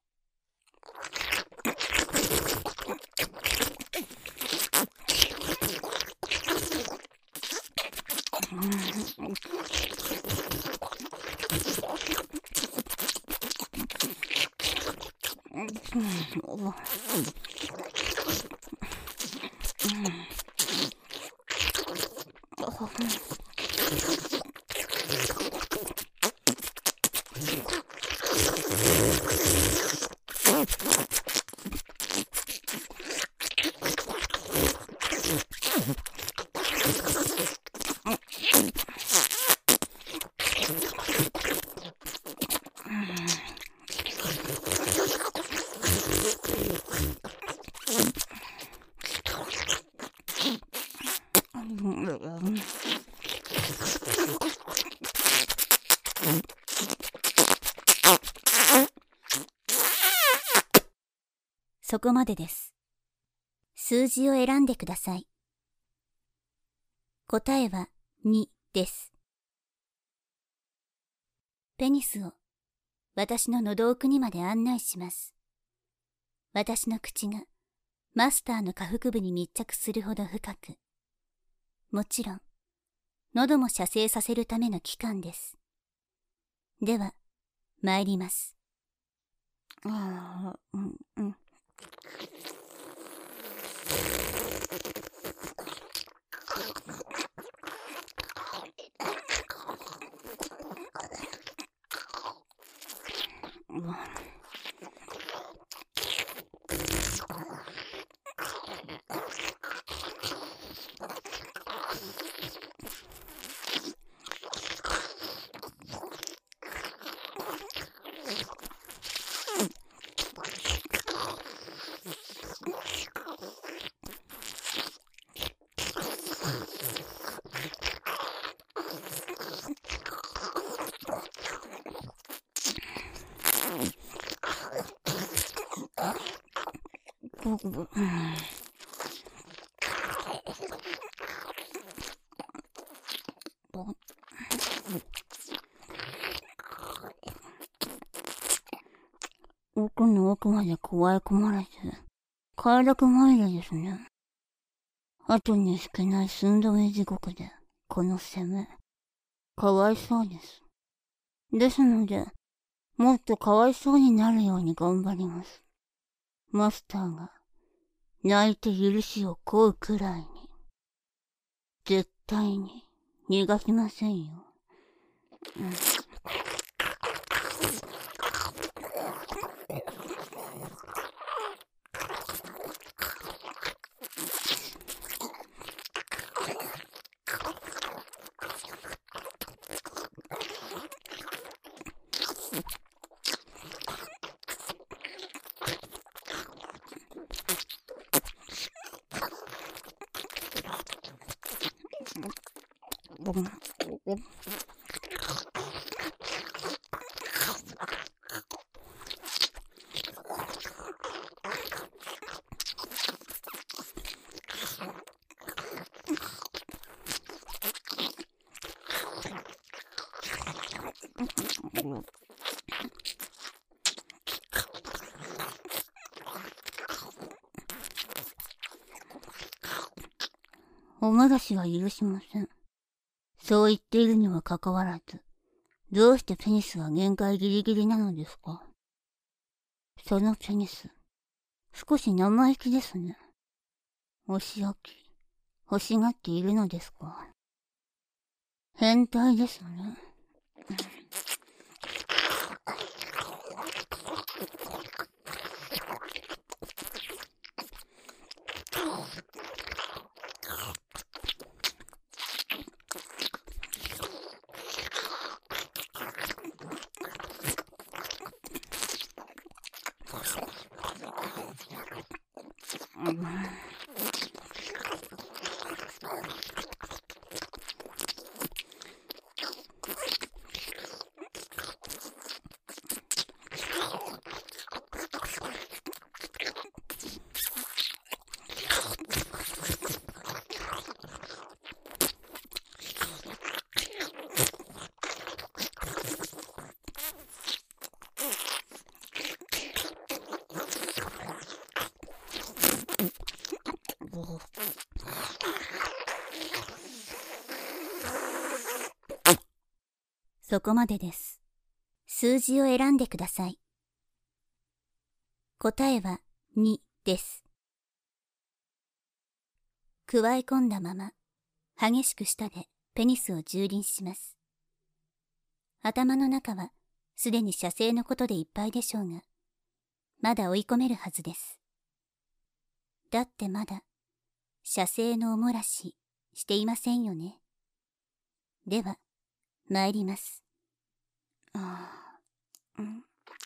そこまでです。数字を選んでください。答えはにです。ペニスを私の喉奥にまで案内します。私の口がマスターの下腹部に密着するほど深く、もちろん喉も射精させるための器官です。では参ります。ああ、うんうん。 ごごご、うん、奥の奥まで加え込まれて、快楽まみれですね。後に引けない寸止め地獄で、この攻め、かわいそうです。ですので、もっとかわいそうになるように頑張ります。マスターが、泣いて許しを請うくらいに、絶対に逃がしませんよ。うん、おまだしは許しません。そう言っているにはかかわらず、どうしてペニスは限界ギリギリなのですか？そのペニス、少し生意気ですね。お仕置き、欲しがっているのですか？変態ですね。そこまでです。数字を選んでください。答えはにです。加え込んだまま、激しく舌でペニスを蹂躙します。頭の中はすでに射精のことでいっぱいでしょうが、まだ追い込めるはずです。だってまだ、射精のおもらししていませんよね。では、参ります。ああ、うん。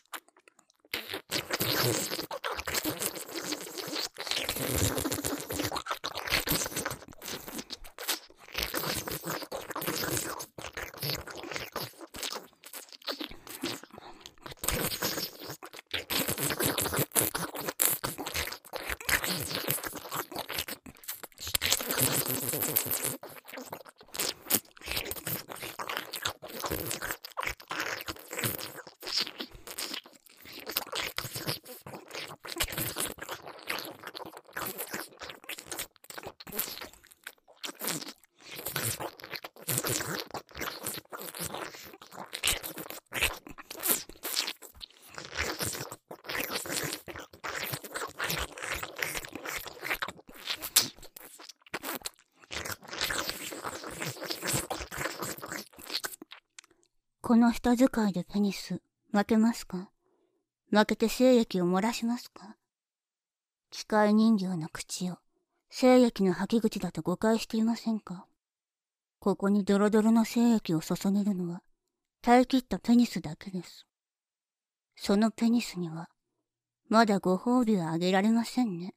この舌使いでペニス、負けますか？負けて精液を漏らしますか？機械人形の口を精液の吐き口だと誤解していませんか？ここにドロドロの精液を注げるのは、耐え切ったペニスだけです。そのペニスには、まだご褒美はあげられませんね。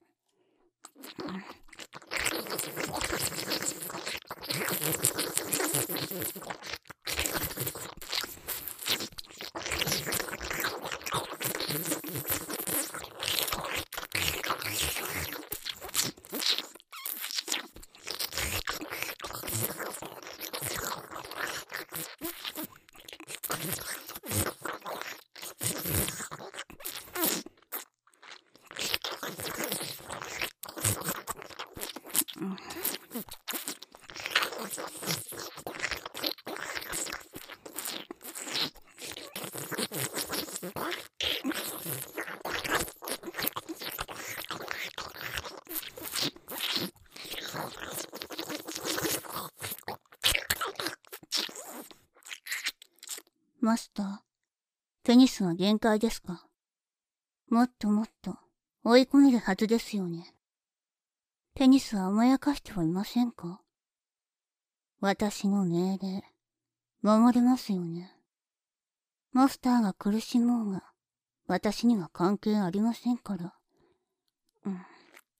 マスター、テニスは限界ですか？もっともっと追い込めるはずですよね。テニスは甘やかしてはいませんか？私の命令、守れますよね。マスターが苦しもうが、私には関係ありませんから。うん。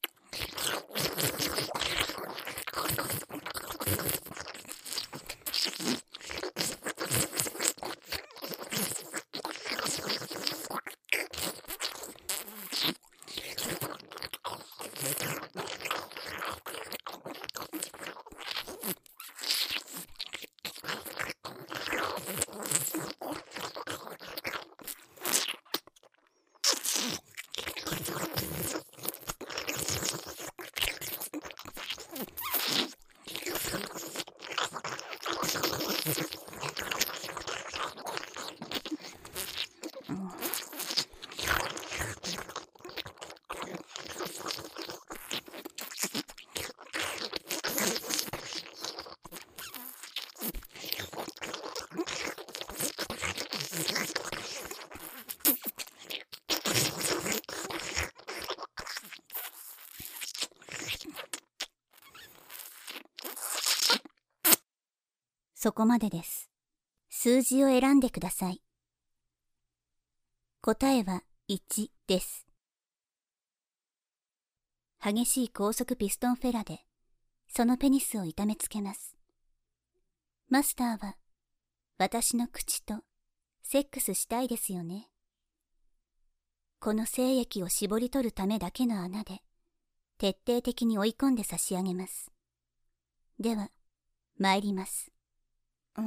そこまでです。数字を選んでください。答えはいちです。激しい高速ピストンフェラで、そのペニスを痛めつけます。マスターは、私の口とセックスしたいですよね。この精液を絞り取るためだけの穴で、徹底的に追い込んで差し上げます。では、参ります。うん。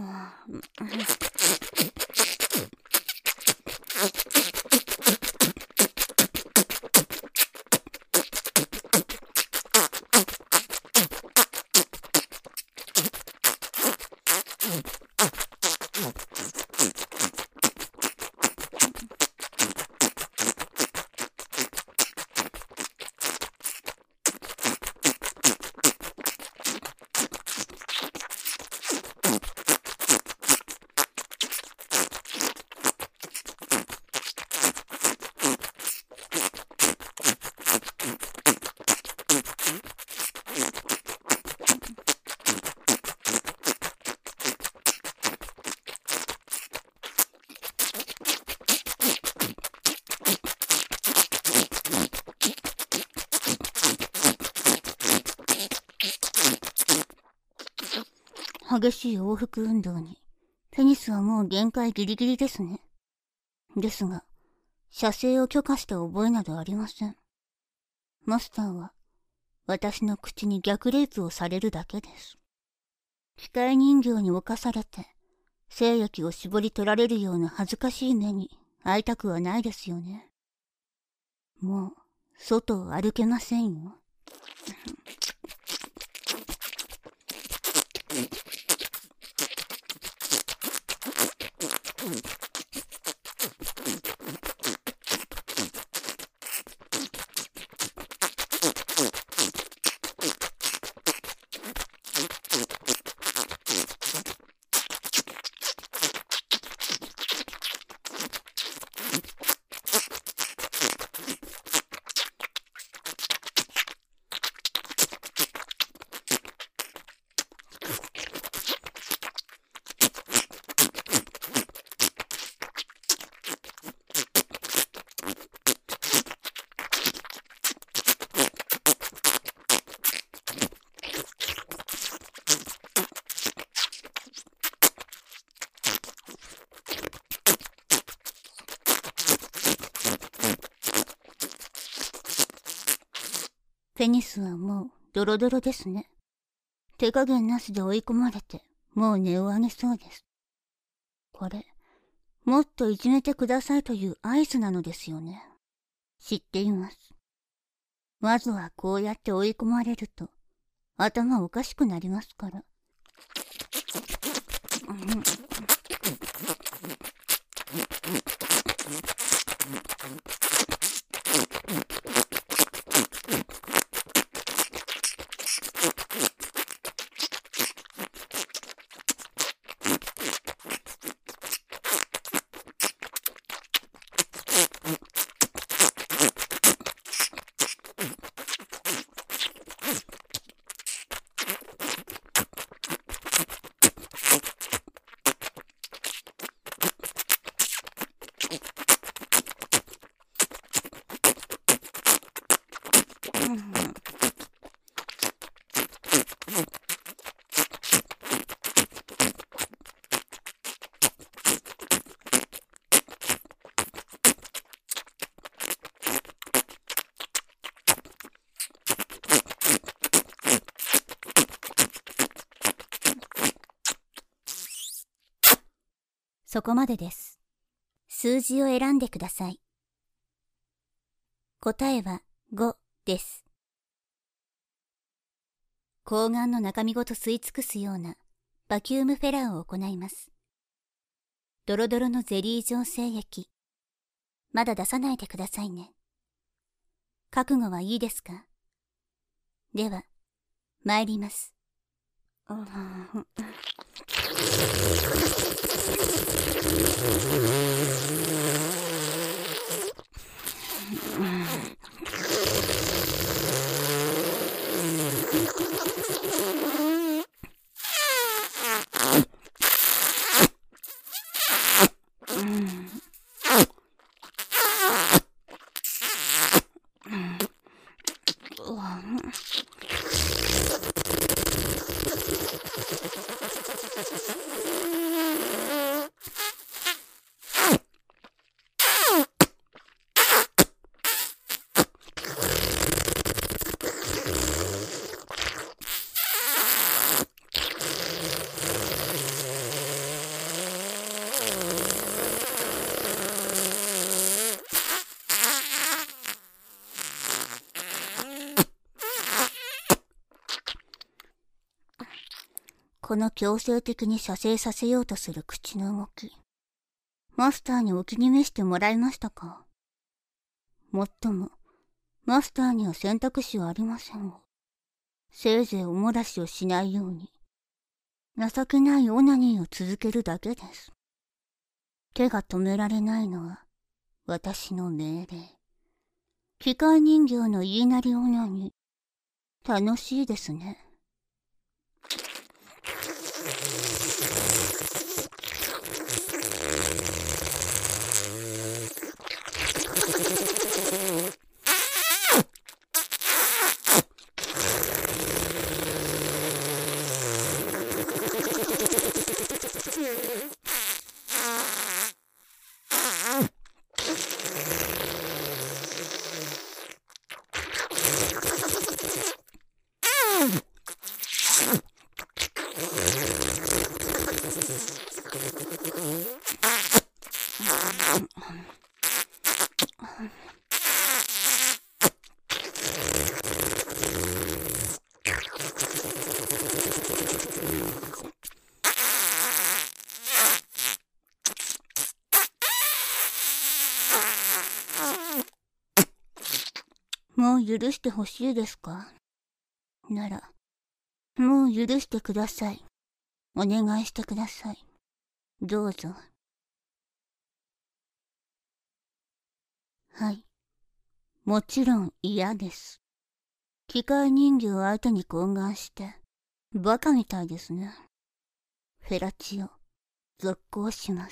激しい往復運動に、テニスはもう限界ギリギリですね。ですが、射精を許可した覚えなどありません。マスターは、私の口に逆レイプをされるだけです。機械人形に侵されて、精液を絞り取られるような恥ずかしい目に会いたくはないですよね。もう、外を歩けませんよ。テニスはもうドロドロですね。手加減なしで追い込まれて、もう音を上げそうです。これ、もっといじめてくださいという合図なのですよね。知っています。 まずはこうやって追い込まれると頭おかしくなりますから。うんそこまでです。数字を選んでください。答えはごです。睾丸の中身ごと吸い尽くすようなバキュームフェラーを行います。ドロドロのゼリー状精液。まだ出さないでくださいね。覚悟はいいですか？では、参ります。この強制的に射精させようとする口の動き、マスターにお気に召してもらえましたか？もっとも、マスターには選択肢はありませんが、せいぜいおもらしをしないように、情けないオナニーを続けるだけです。手が止められないのは、私の命令。機械人形の言いなりオナニー、楽しいですね。もう許してほしいですか？なら、もう許してください。お願いしてください。どうぞ。はい。もちろん嫌です。機械人形を相手に懇願して、バカみたいですね。フェラチオ、続行します。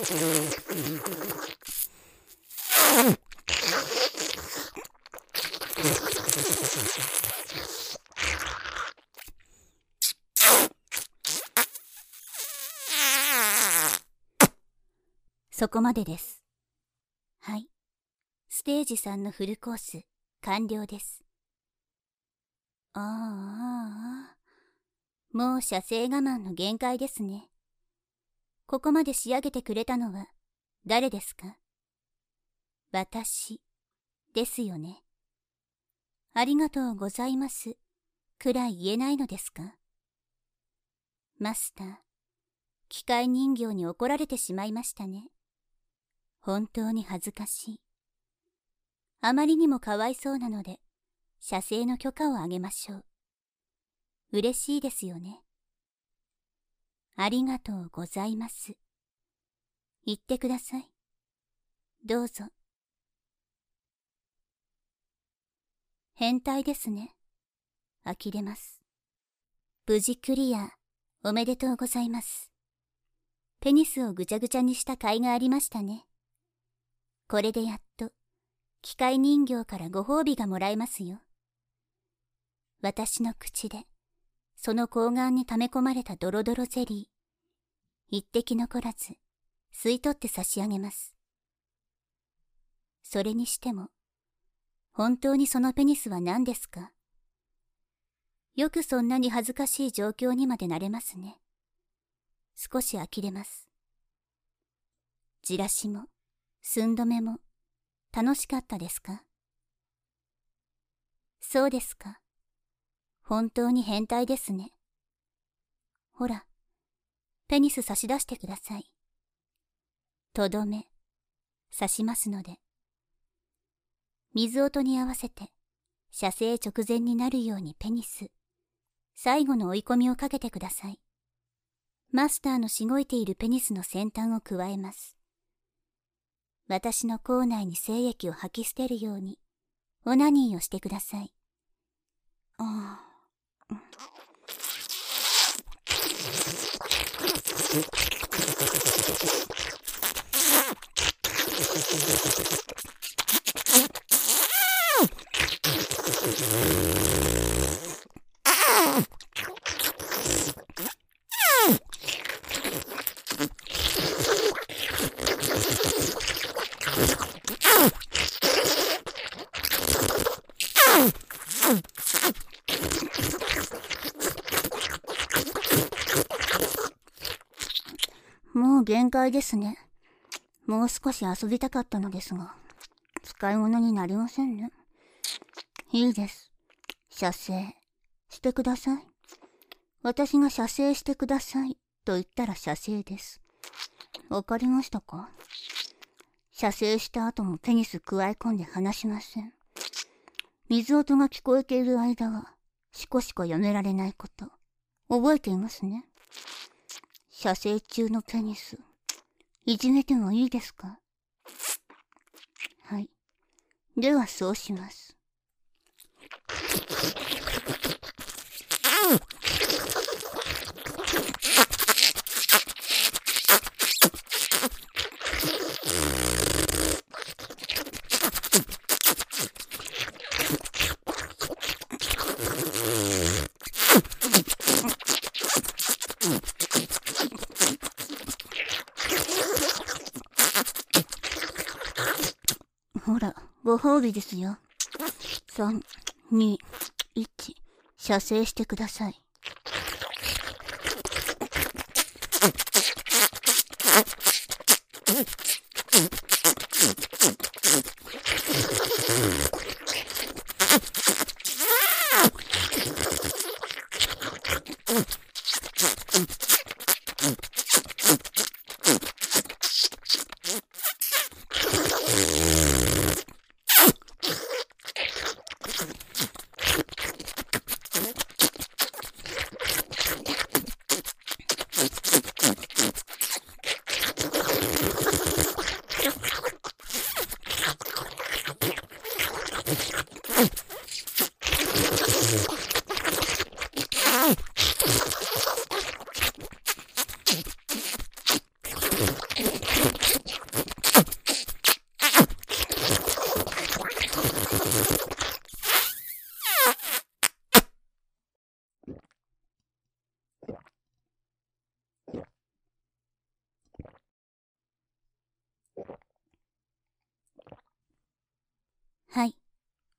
そこまでです。はい。ステージさんのフルコース、完了です。ああ、ああ。もう射精我慢の限界ですね。ここまで仕上げてくれたのは、誰ですか？私、ですよね。ありがとうございます、くらい言えないのですか？マスター、機械人形に怒られてしまいましたね。本当に恥ずかしい。あまりにもかわいそうなので、射精の許可をあげましょう。嬉しいですよね。ありがとうございます。言ってください。どうぞ。変態ですね。呆れます。無事クリア、おめでとうございます。ペニスをぐちゃぐちゃにした甲斐がありましたね。これでやっと、機械人形からご褒美がもらえますよ。私の口で、その睾丸に溜め込まれたドロドロゼリー、一滴残らず、吸い取って差し上げます。それにしても、本当にそのペニスは何ですか？よくそんなに恥ずかしい状況にまでなれますね。少し呆れます。じらしも、寸止めも、楽しかったですか？そうですか。本当に変態ですね。ほら、ペニス差し出してください。とどめ、刺しますので。水音に合わせて、射精直前になるようにペニス、最後の追い込みをかけてください。マスターのしごいているペニスの先端を加えます。私の口内に精液を吐き捨てるように、オナニーをしてください。ああ。もう限界ですね。もう少し遊びたかったのですが、使い物になりませんね。いいです。射精してください。私が射精してくださいと言ったら射精です。わかりましたか？射精した後もペニス加え込んで離しません。水音が聞こえている間は、しこしこやめられないこと、覚えていますね。射精中のペニス、いじめてもいいですか？はい。ではそうします。ほら、ご褒美ですよ。さん、に、いち、射精してください。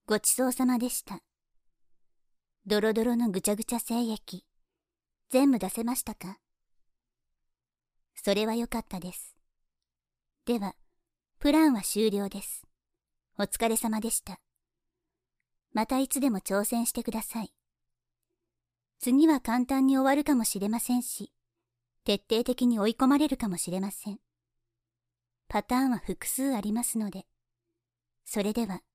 ごちそうさまでした。ドロドロのぐちゃぐちゃ精液、全部出せましたか？それはよかったです。では、プランは終了です。お疲れ様でした。またいつでも挑戦してください。次は簡単に終わるかもしれませんし、徹底的に追い込まれるかもしれません。パターンは複数ありますので。それでは。